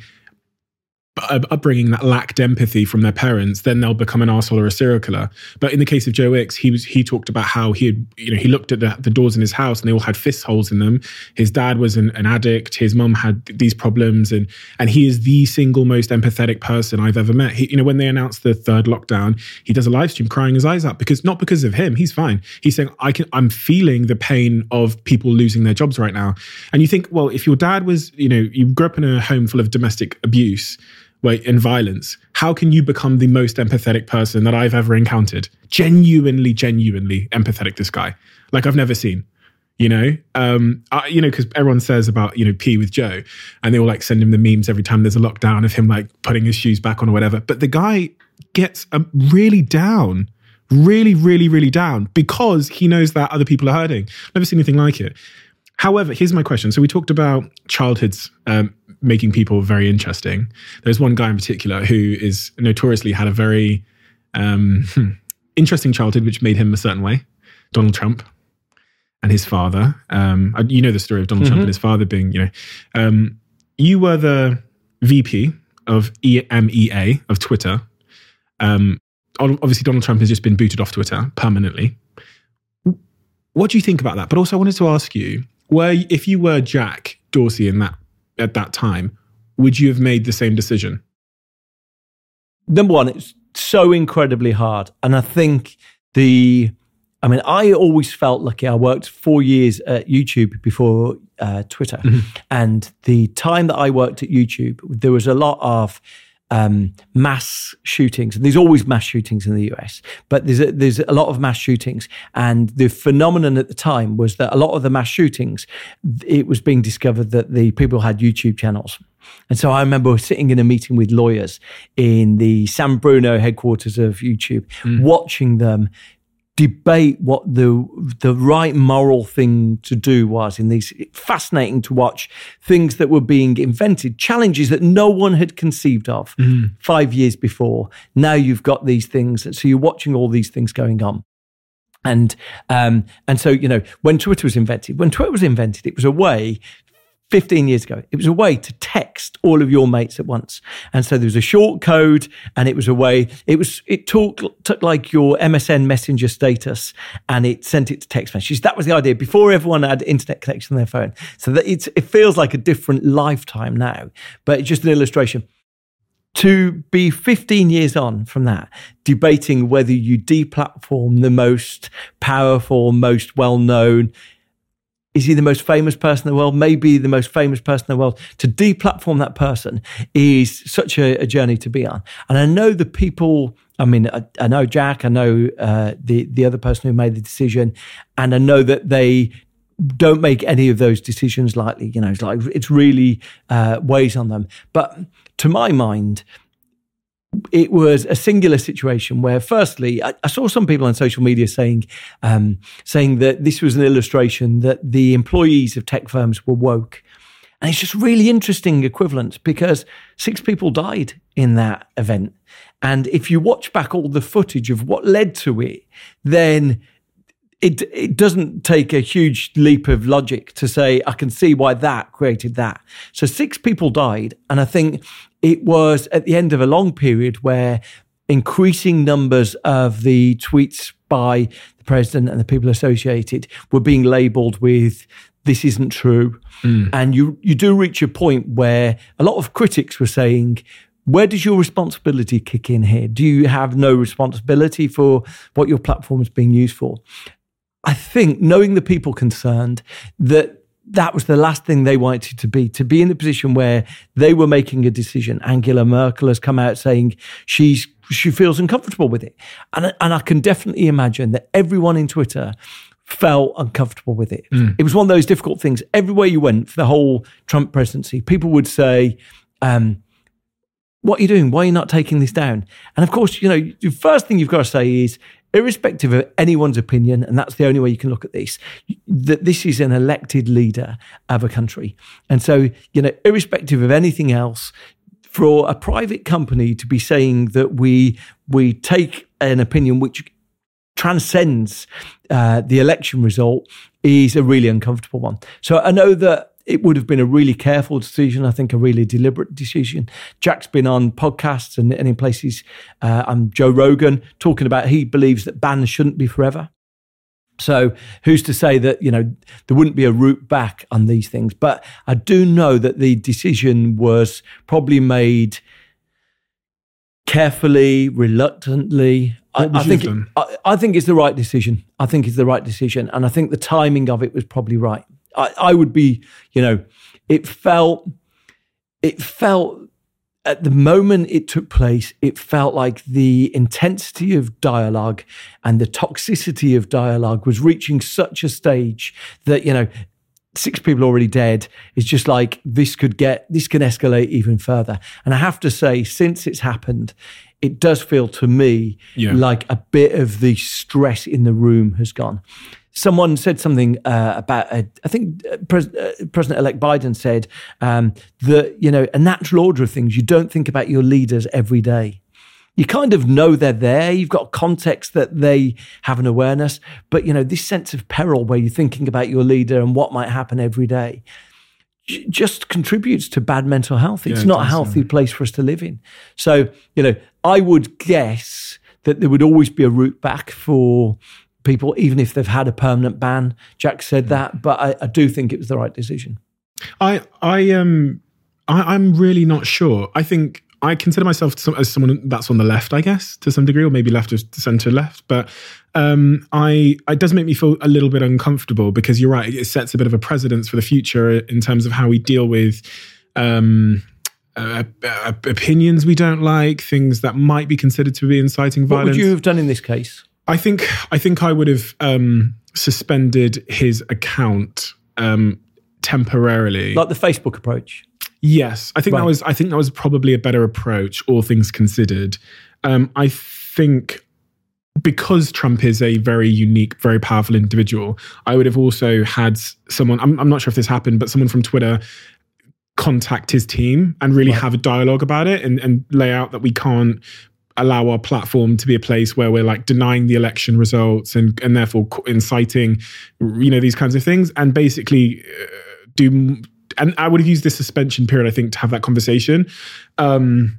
upbringing that lacked empathy from their parents, then they'll become an arsehole or a serial killer. But in the case of Joe Wicks, he talked about how he looked at the doors in his house and they all had fist holes in them. His dad was an addict. His mum had these problems, and he is the single most empathetic person I've ever met. When they announced the third lockdown, he does a live stream crying his eyes out, not because of him. He's fine. He's saying, I'm feeling the pain of people losing their jobs right now. And you think, well, if your dad was, you grew up in a home full of domestic abuse and violence, how can you become the most empathetic person that I've ever encountered? Genuinely empathetic, this guy. Like, I've never seen, because everyone says about, P with Joe, and they all like send him the memes every time there's a lockdown of him like putting his shoes back on or whatever. But the guy gets really down, really down, because he knows that other people are hurting. Never seen anything like it. However, here's my question. So we talked about childhoods making people very interesting. There's one guy in particular who is notoriously had a very interesting childhood, which made him a certain way, Donald Trump. and his father. You know the story of Donald Trump and his father being, you were the VP of EMEA of Twitter. Obviously, Donald Trump has just been booted off Twitter permanently. What do you think about that? But also, I wanted to ask you, if you were Jack Dorsey at that time, would you have made the same decision? Number one, it's so incredibly hard. And I think I always felt lucky. I worked 4 years at YouTube before Twitter. And the time that I worked at YouTube, there was a lot of mass shootings. And there's always mass shootings in the US, but there's a lot of mass shootings. And the phenomenon at the time was that a lot of the mass shootings, it was being discovered that the people had YouTube channels. And so I remember sitting in a meeting with lawyers in the San Bruno headquarters of YouTube, watching them debate what the right moral thing to do was in these fascinating to watch things that were being invented, challenges that no one had conceived of 5 years before. Now you've got these things. So you're watching all these things going on. And so, when Twitter was invented, it was a way 15 years ago, it was a way to text all of your mates at once. And so there was a short code, and it was a way, it took like your MSN Messenger status and it sent it to text messages. That was the idea before everyone had internet connection on their phone. So that it feels like a different lifetime now, but it's just an illustration. To be 15 years on from that, debating whether you deplatform the most powerful, most well-known, is he the most famous person in the world? Maybe the most famous person in the world. To deplatform that person is such a journey to be on. And I know the people, I know Jack, I know the other person who made the decision, and I know that they don't make any of those decisions lightly. It's really weighs on them. But to my mind, it was a singular situation where, firstly, I saw some people on social media saying that this was an illustration that the employees of tech firms were woke. And it's just really interesting equivalence, because 6 people died in that event. And if you watch back all the footage of what led to it, then it doesn't take a huge leap of logic to say, I can see why that created that. So 6 people died. And I think it was at the end of a long period where increasing numbers of the tweets by the president and the people associated were being labeled with, this isn't true. And you do reach a point where a lot of critics were saying, where does your responsibility kick in here? Do you have no responsibility for what your platform is being used for? I think, knowing the people concerned, that was the last thing they wanted to be in the position where they were making a decision. Angela Merkel has come out saying she feels uncomfortable with it. And I can definitely imagine that everyone in Twitter felt uncomfortable with it. It was one of those difficult things. Everywhere you went for the whole Trump presidency, people would say, what are you doing? Why are you not taking this down? And of course, the first thing you've got to say is, irrespective of anyone's opinion, and that's the only way you can look at this, that this is an elected leader of a country. And so, irrespective of anything else, for a private company to be saying that we take an opinion which transcends the election result is a really uncomfortable one. So I know that it would have been a really careful decision, I think a really deliberate decision. Jack's been on podcasts and in places, I'm Joe Rogan, talking about he believes that bans shouldn't be forever. So who's to say that, there wouldn't be a route back on these things? But I do know that the decision was probably made carefully, reluctantly. I think it's the right decision. I think it's the right decision. And I think the timing of it was probably right. I would be, it felt at the moment it took place, it felt like the intensity of dialogue and the toxicity of dialogue was reaching such a stage that, 6 people already dead. It's just like, this can escalate even further. And I have to say, since it's happened, it does feel to me like a bit of the stress in the room has gone. Someone said something about, I think President-elect Biden said that, a natural order of things, you don't think about your leaders every day. You kind of know they're there. You've got context that they have an awareness. But, this sense of peril where you're thinking about your leader and what might happen every day just contributes to bad mental health. It's not a healthy place for us to live in. So, I would guess that there would always be a route back for people, even if they've had a permanent ban. Jack said that, but I do think it was the right decision. I'm really not sure. I think I consider myself as someone that's on the left, I guess, to some degree, or maybe left of centre left. But it does make me feel a little bit uncomfortable because you're right, it sets a bit of a precedence for the future in terms of how we deal with opinions we don't like, things that might be considered to be inciting violence. What would you have done in this case? I think I would have suspended his account temporarily, like the Facebook approach. Yes, I think that was probably a better approach, all things considered. I think because Trump is a very unique, very powerful individual, I would have also had someone, I'm not sure if this happened, but someone from Twitter contact his team and really have a dialogue about it and lay out that we can't allow our platform to be a place where we're like denying the election results and therefore inciting, these kinds of things, and basically and I would have used this suspension period, I think, to have that conversation. But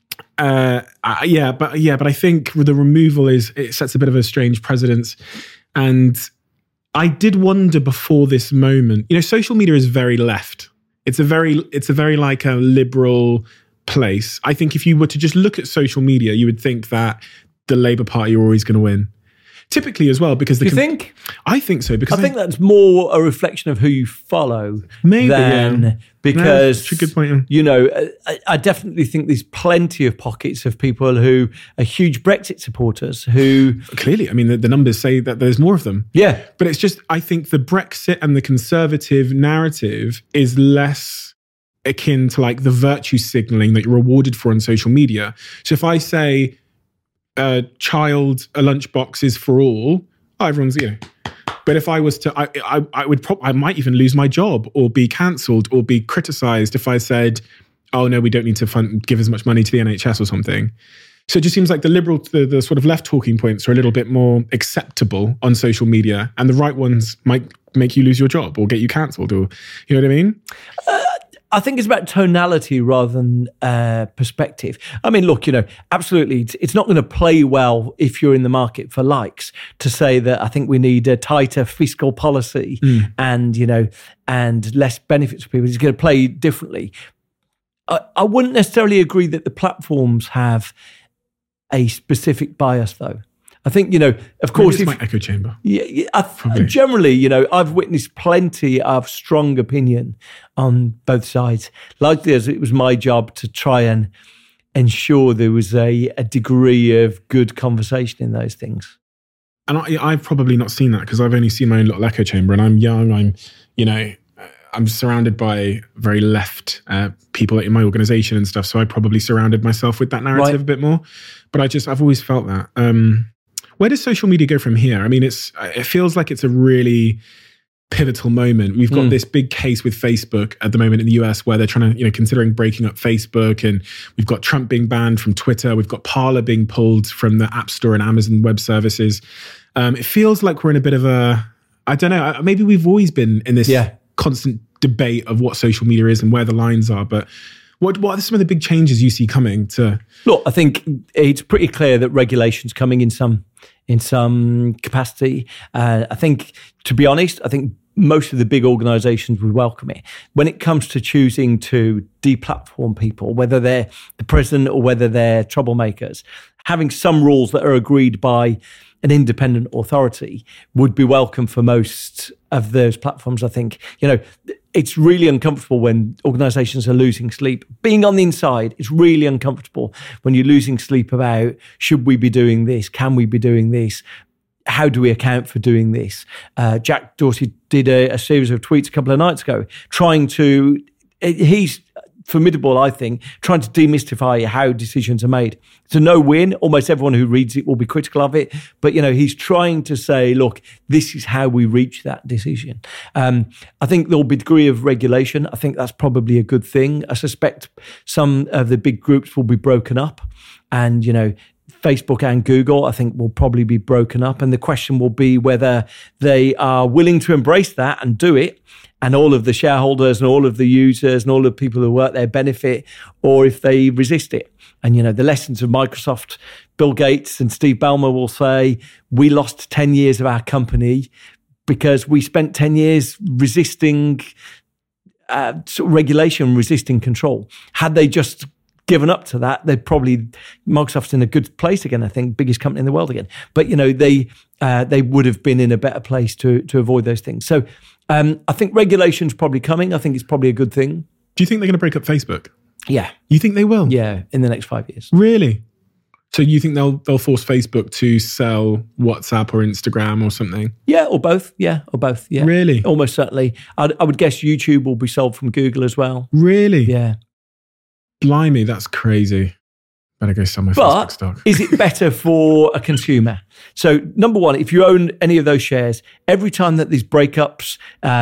I think the removal it sets a bit of a strange precedence. And I did wonder before this moment, social media is very left. It's a very like a liberal place. I think if you were to just look at social media, you would think that the Labour Party are always going to win. Typically as well, because you think? I think so, because I think that's more a reflection of who you follow. Maybe, because that's a good point. Yeah. I definitely think there's plenty of pockets of people who are huge Brexit supporters who clearly, I mean, the numbers say that there's more of them. Yeah, but it's just, I think the Brexit and the Conservative narrative is less akin to like the virtue signaling that you're rewarded for on social media. So if I say a lunchbox is for all, everyone's, but if I was to, I might even lose my job or be cancelled or be criticised if I said, oh no, we don't need to give as much money to the NHS or something. So it just seems like the sort of left talking points are a little bit more acceptable on social media, and the right ones might make you lose your job or get you cancelled, or you know what I mean? I think it's about tonality rather than perspective. I mean, look, absolutely, it's not going to play well if you're in the market for likes to say that I think we need a tighter fiscal policy and less benefits for people. It's going to play differently. I wouldn't necessarily agree that the platforms have a specific bias, though. I think, of course... It's my echo chamber. Yeah, generally, I've witnessed plenty of strong opinion on both sides. Likely as it was my job to try and ensure there was a degree of good conversation in those things. And I've probably not seen that because I've only seen my own little echo chamber, and I'm young, I'm surrounded by very left people in my organisation and stuff, so I probably surrounded myself with that narrative a bit more. But I've always felt that. Where does social media go from here? I mean, it feels like it's a really pivotal moment. We've got this big case with Facebook at the moment in the US where they're trying to, considering breaking up Facebook, and we've got Trump being banned from Twitter. We've got Parler being pulled from the App Store and Amazon Web Services. It feels like we're in a bit of I don't know, maybe we've always been in this constant debate of what social media is and where the lines are, but what are some of the big changes you see coming to... Look, I think it's pretty clear that regulation's coming in some capacity. I think, to be honest, most of the big organisations would welcome it. When it comes to choosing to deplatform people, whether they're the president or whether they're troublemakers, having some rules that are agreed by an independent authority would be welcome for most of those platforms. I think, it's really uncomfortable when organisations are losing sleep. Being on the inside, it's really uncomfortable when you're losing sleep about, should we be doing this? Can we be doing this? How do we account for doing this? Jack Dorsey did a series of tweets a couple of nights ago trying to... He's formidable, I think, trying to demystify how decisions are made. It's a no-win. Almost everyone who reads it will be critical of it. But, he's trying to say, look, this is how we reach that decision. I think there'll be a degree of regulation. I think that's probably a good thing. I suspect some of the big groups will be broken up. And, Facebook and Google, I think, will probably be broken up. And the question will be whether they are willing to embrace that and do it, and all of the shareholders and all of the users and all of the people who work there benefit, or if they resist it. And, the lessons of Microsoft, Bill Gates and Steve Ballmer will say, we lost 10 years of our company because we spent 10 years resisting sort of regulation, resisting control. Had they just given up to that, Microsoft's in a good place again, I think, biggest company in the world again. But, they would have been in a better place to avoid those things. So I think regulation's probably coming. I think it's probably a good thing. Do you think they're going to break up Facebook? Yeah. You think they will? Yeah, in the next 5 years. Really? So you think they'll force Facebook to sell WhatsApp or Instagram or something? Yeah, or both. Yeah. Really? Almost certainly. I would guess YouTube will be sold from Google as well. Really? Yeah. Blimey, that's crazy. Better go sell my Facebook stock. Is it better for a consumer? So, number one, if you own any of those shares, every time that these breakups,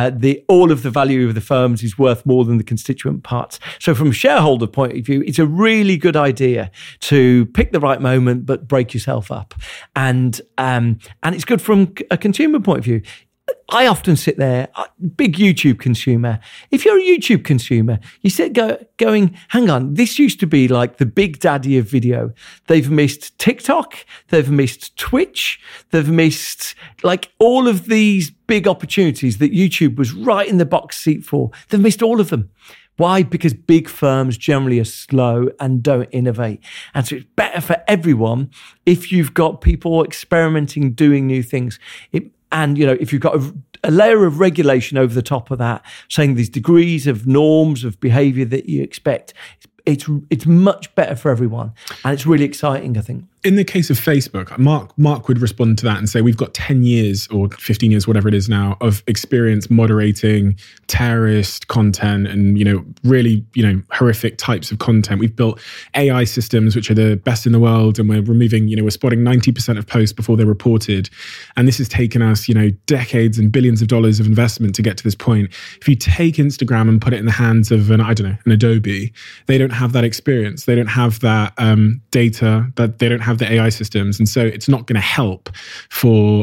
all of the value of the firms is worth more than the constituent parts. So, from a shareholder point of view, it's a really good idea to pick the right moment, but break yourself up. And it's good from a consumer point of view. I often sit there, big YouTube consumer. If you're a YouTube consumer, you sit going, hang on, this used to be like the big daddy of video. They've missed TikTok. They've missed Twitch. They've missed like all of these big opportunities that YouTube was right in the box seat for. They've missed all of them. Why? Because big firms generally are slow and don't innovate. And so it's better for everyone if you've got people experimenting, doing new things. And, if you've got a layer of regulation over the top of that, saying these degrees of norms of behavior that you expect, it's much better for everyone. And it's really exciting, I think. In the case of Facebook, Mark would respond to that and say, we've got 10 years or 15 years, whatever it is now, of experience moderating terrorist content and, really, horrific types of content. We've built AI systems, which are the best in the world. And we're removing, we're spotting 90% of posts before they're reported. And this has taken us, decades and billions of dollars of investment to get to this point. If you take Instagram and put it in the hands of an Adobe, they don't have that experience. They don't have that data, that they don't have the AI systems, and so it's not going to help for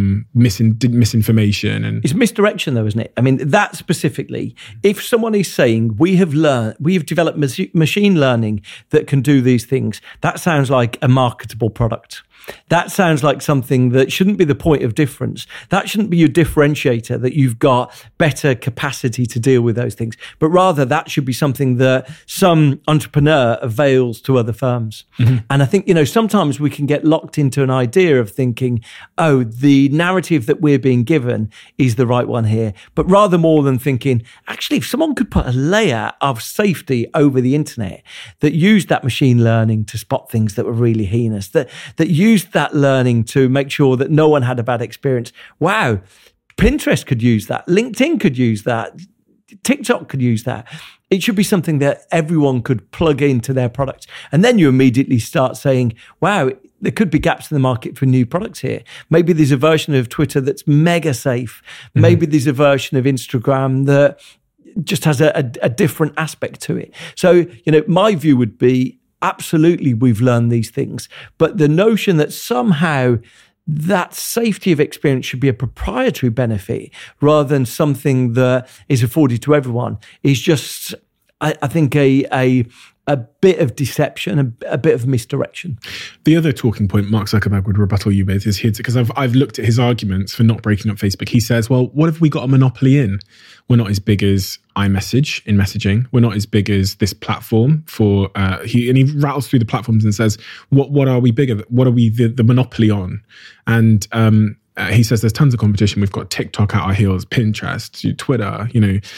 misinformation. And it's misdirection, though, isn't it? I mean, that specifically, if someone is saying we have developed machine learning that can do these things, that sounds like a marketable product. That sounds like something that shouldn't be the point of difference. That shouldn't be your differentiator, that you've got better capacity to deal with those things. But rather, that should be something that some entrepreneur avails to other firms. Mm-hmm. And I think, sometimes we can get locked into an idea of thinking, oh, the narrative that we're being given is the right one here. But rather more than thinking, actually, if someone could put a layer of safety over the internet that used that machine learning to spot things that were really heinous, that used that learning to make sure that no one had a bad experience. Wow. Pinterest could use that. LinkedIn could use that. TikTok could use that. It should be something that everyone could plug into their products. And then you immediately start saying, wow, there could be gaps in the market for new products here. Maybe there's a version of Twitter that's mega safe. Mm-hmm. Maybe there's a version of Instagram that just has a different aspect to it. So, my view would be, absolutely, we've learned these things. But the notion that somehow that safety of experience should be a proprietary benefit rather than something that is afforded to everyone is just, I think, a bit of deception, a bit of misdirection. The other talking point Mark Zuckerberg would rebuttal you with is his, because I've looked at his arguments for not breaking up Facebook. He says, well, what have we got a monopoly in? We're not as big as iMessage in messaging. We're not as big as this platform for, he rattles through the platforms and says, what are we bigger? What are we the monopoly on? And, he says there's tons of competition. We've got TikTok at our heels, Pinterest, Twitter,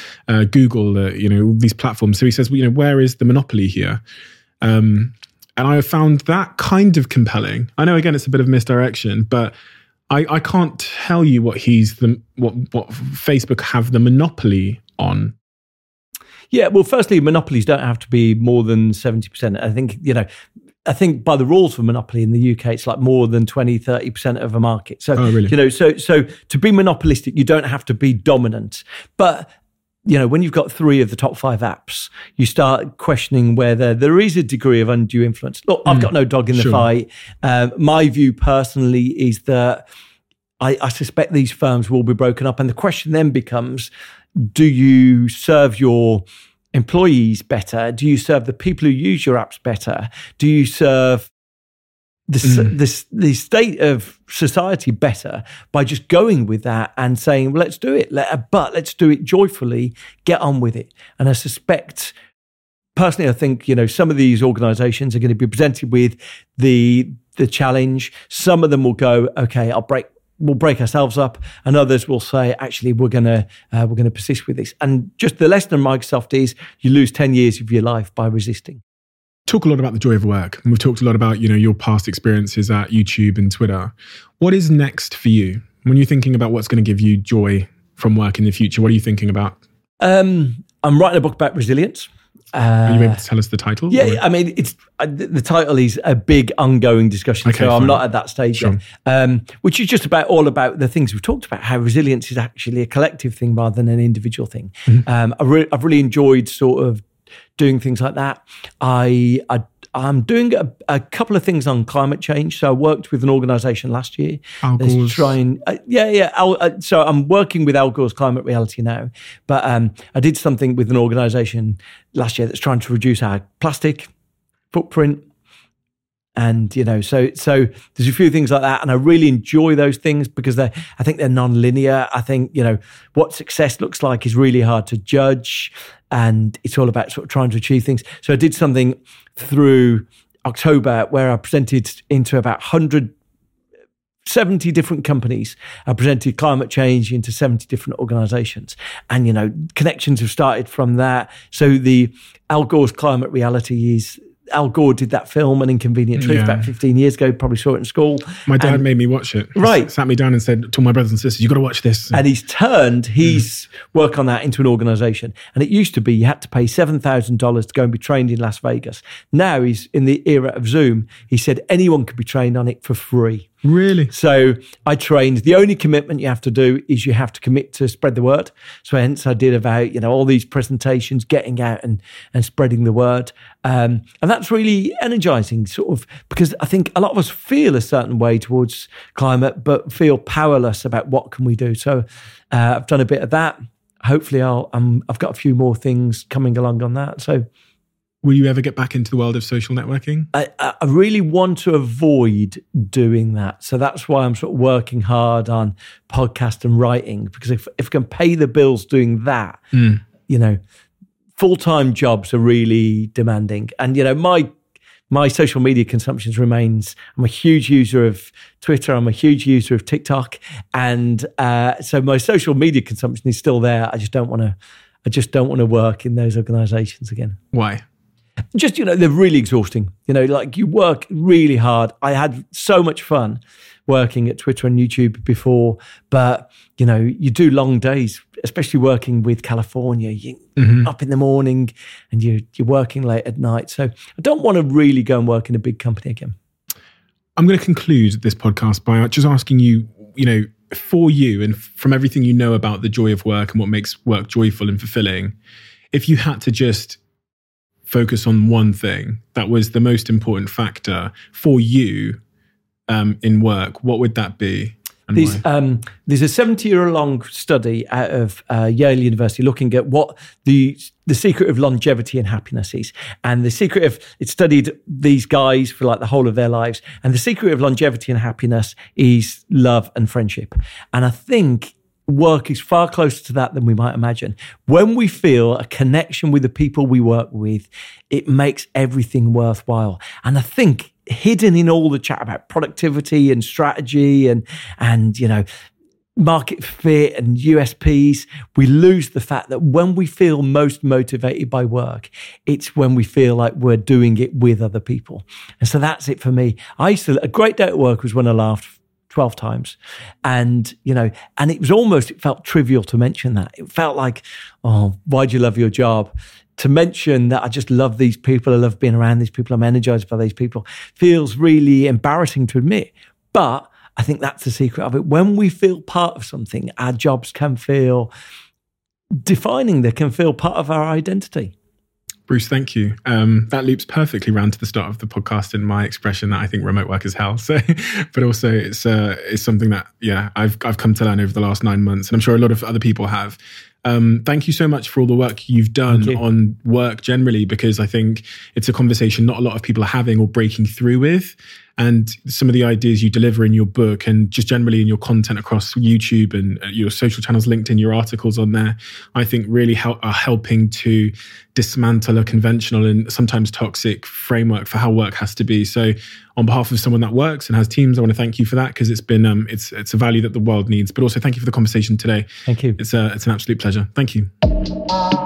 Google, these platforms. So he says, where is the monopoly here? And I found that kind of compelling. I know, again, it's a bit of misdirection, but I can't tell you what Facebook have the monopoly on. Yeah, well, firstly, monopolies don't have to be more than 70%. I think by the rules for monopoly in the UK, it's like more than 20, 30% of a market. So, really? So to be monopolistic, you don't have to be dominant. But, when you've got 3 of the top 5 apps, you start questioning whether there is a degree of undue influence. Look, I've got no dog in the fight. My view personally is that I suspect these firms will be broken up. And the question then becomes, do you serve your employees better? Do you serve the people who use your apps better? Do you serve the state of society better by just going with that and saying, well, let's do it, but let's do it joyfully, get on with it? And I suspect, personally, I think, some of these organizations are going to be presented with the challenge. Some of them will go, okay, we'll break ourselves up, and others will say, actually, we're going to persist with this. And just the lesson of Microsoft is you lose 10 years of your life by resisting. Talk a lot about the joy of work, and we've talked a lot about your past experiences at YouTube and Twitter. What is next for you when you're thinking about what's going to give you joy from work in the future? What are you thinking about? I'm writing a book about resilience. Are you able to tell us the title? Yeah, I mean, it's the title is a big ongoing discussion, so I'm not at that stage yet, which is just all about the things we've talked about, how resilience is actually a collective thing rather than an individual thing. Mm-hmm. I've really enjoyed sort of doing things like that. I'm doing a couple of things on climate change. So I worked with an organisation last year. Al Gore's. So I'm working with Al Gore's Climate Reality now. But I did something with an organisation last year that's trying to reduce our plastic footprint. And, so there's a few things like that. And I really enjoy those things because I think they're non-linear. I think, what success looks like is really hard to judge. And it's all about sort of trying to achieve things. So I did something through October where I presented into about 170 different companies. I presented climate change into 70 different organizations. And, connections have started from that. So the Al Gore's Climate Reality is, Al Gore did that film, An Inconvenient Truth, about 15 years ago. Probably saw it in school. My dad made me watch it. Right. Sat me down and said to my brothers and sisters, you got to watch this. And he's turned his work on that into an organisation. And it used to be you had to pay $7,000 to go and be trained in Las Vegas. Now he's in the era of Zoom. He said anyone could be trained on it for free. Really? So I trained. The only commitment you have to do is you have to commit to spread the word. So hence I did about, all these presentations, getting out and spreading the word. And that's really energizing, sort of, because I think a lot of us feel a certain way towards climate, but feel powerless about what can we do. So I've done a bit of that. Hopefully I've got a few more things coming along on that. So will you ever get back into the world of social networking? I really want to avoid doing that. So that's why I'm sort of working hard on podcast and writing, because if I can pay the bills doing that, full-time jobs are really demanding. And, my social media consumption remains, I'm a huge user of Twitter. I'm a huge user of TikTok. And so my social media consumption is still there. I just don't want to work in those organizations again. Why? Just, they're really exhausting. You work really hard. I had so much fun working at Twitter and YouTube before, but, you do long days, especially working with California. You're up in the morning and you're working late at night. So I don't want to really go and work in a big company again. I'm going to conclude this podcast by just asking you, for you and from everything you know about the joy of work and what makes work joyful and fulfilling, if you had to just focus on one thing that was the most important factor for you in work, what would that be? There's a 70-year-long study out of Yale University looking at what the secret of longevity and happiness is. And it studied these guys for like the whole of their lives. And the secret of longevity and happiness is love and friendship. And I think work is far closer to that than we might imagine. When we feel a connection with the people we work with, it makes everything worthwhile. And I think hidden in all the chat about productivity and strategy and market fit and USPs, we lose the fact that when we feel most motivated by work, it's when we feel like we're doing it with other people. And so that's it for me. A great day at work was when I laughed 12 times. And, and it felt trivial to mention that. It felt like, oh, why do you love your job? To mention that I just love these people, I love being around these people, I'm energized by these people, feels really embarrassing to admit. But I think that's the secret of it. When we feel part of something, our jobs can feel defining, they can feel part of our identity. Bruce, thank you. That loops perfectly round to the start of the podcast in my expression that I think remote work is hell. So, but also it's something that, I've come to learn over the last 9 months, and I'm sure a lot of other people have. Thank you so much for all the work you've done on work generally, because I think it's a conversation not a lot of people are having or breaking through with. And some of the ideas you deliver in your book and just generally in your content across YouTube and your social channels, LinkedIn, your articles on there, I think really are helping to dismantle a conventional and sometimes toxic framework for how work has to be. So on behalf of someone that works and has teams, I want to thank you for that, because it's been it's a value that the world needs. But also thank you for the conversation today. Thank you. It's an absolute pleasure. Thank you.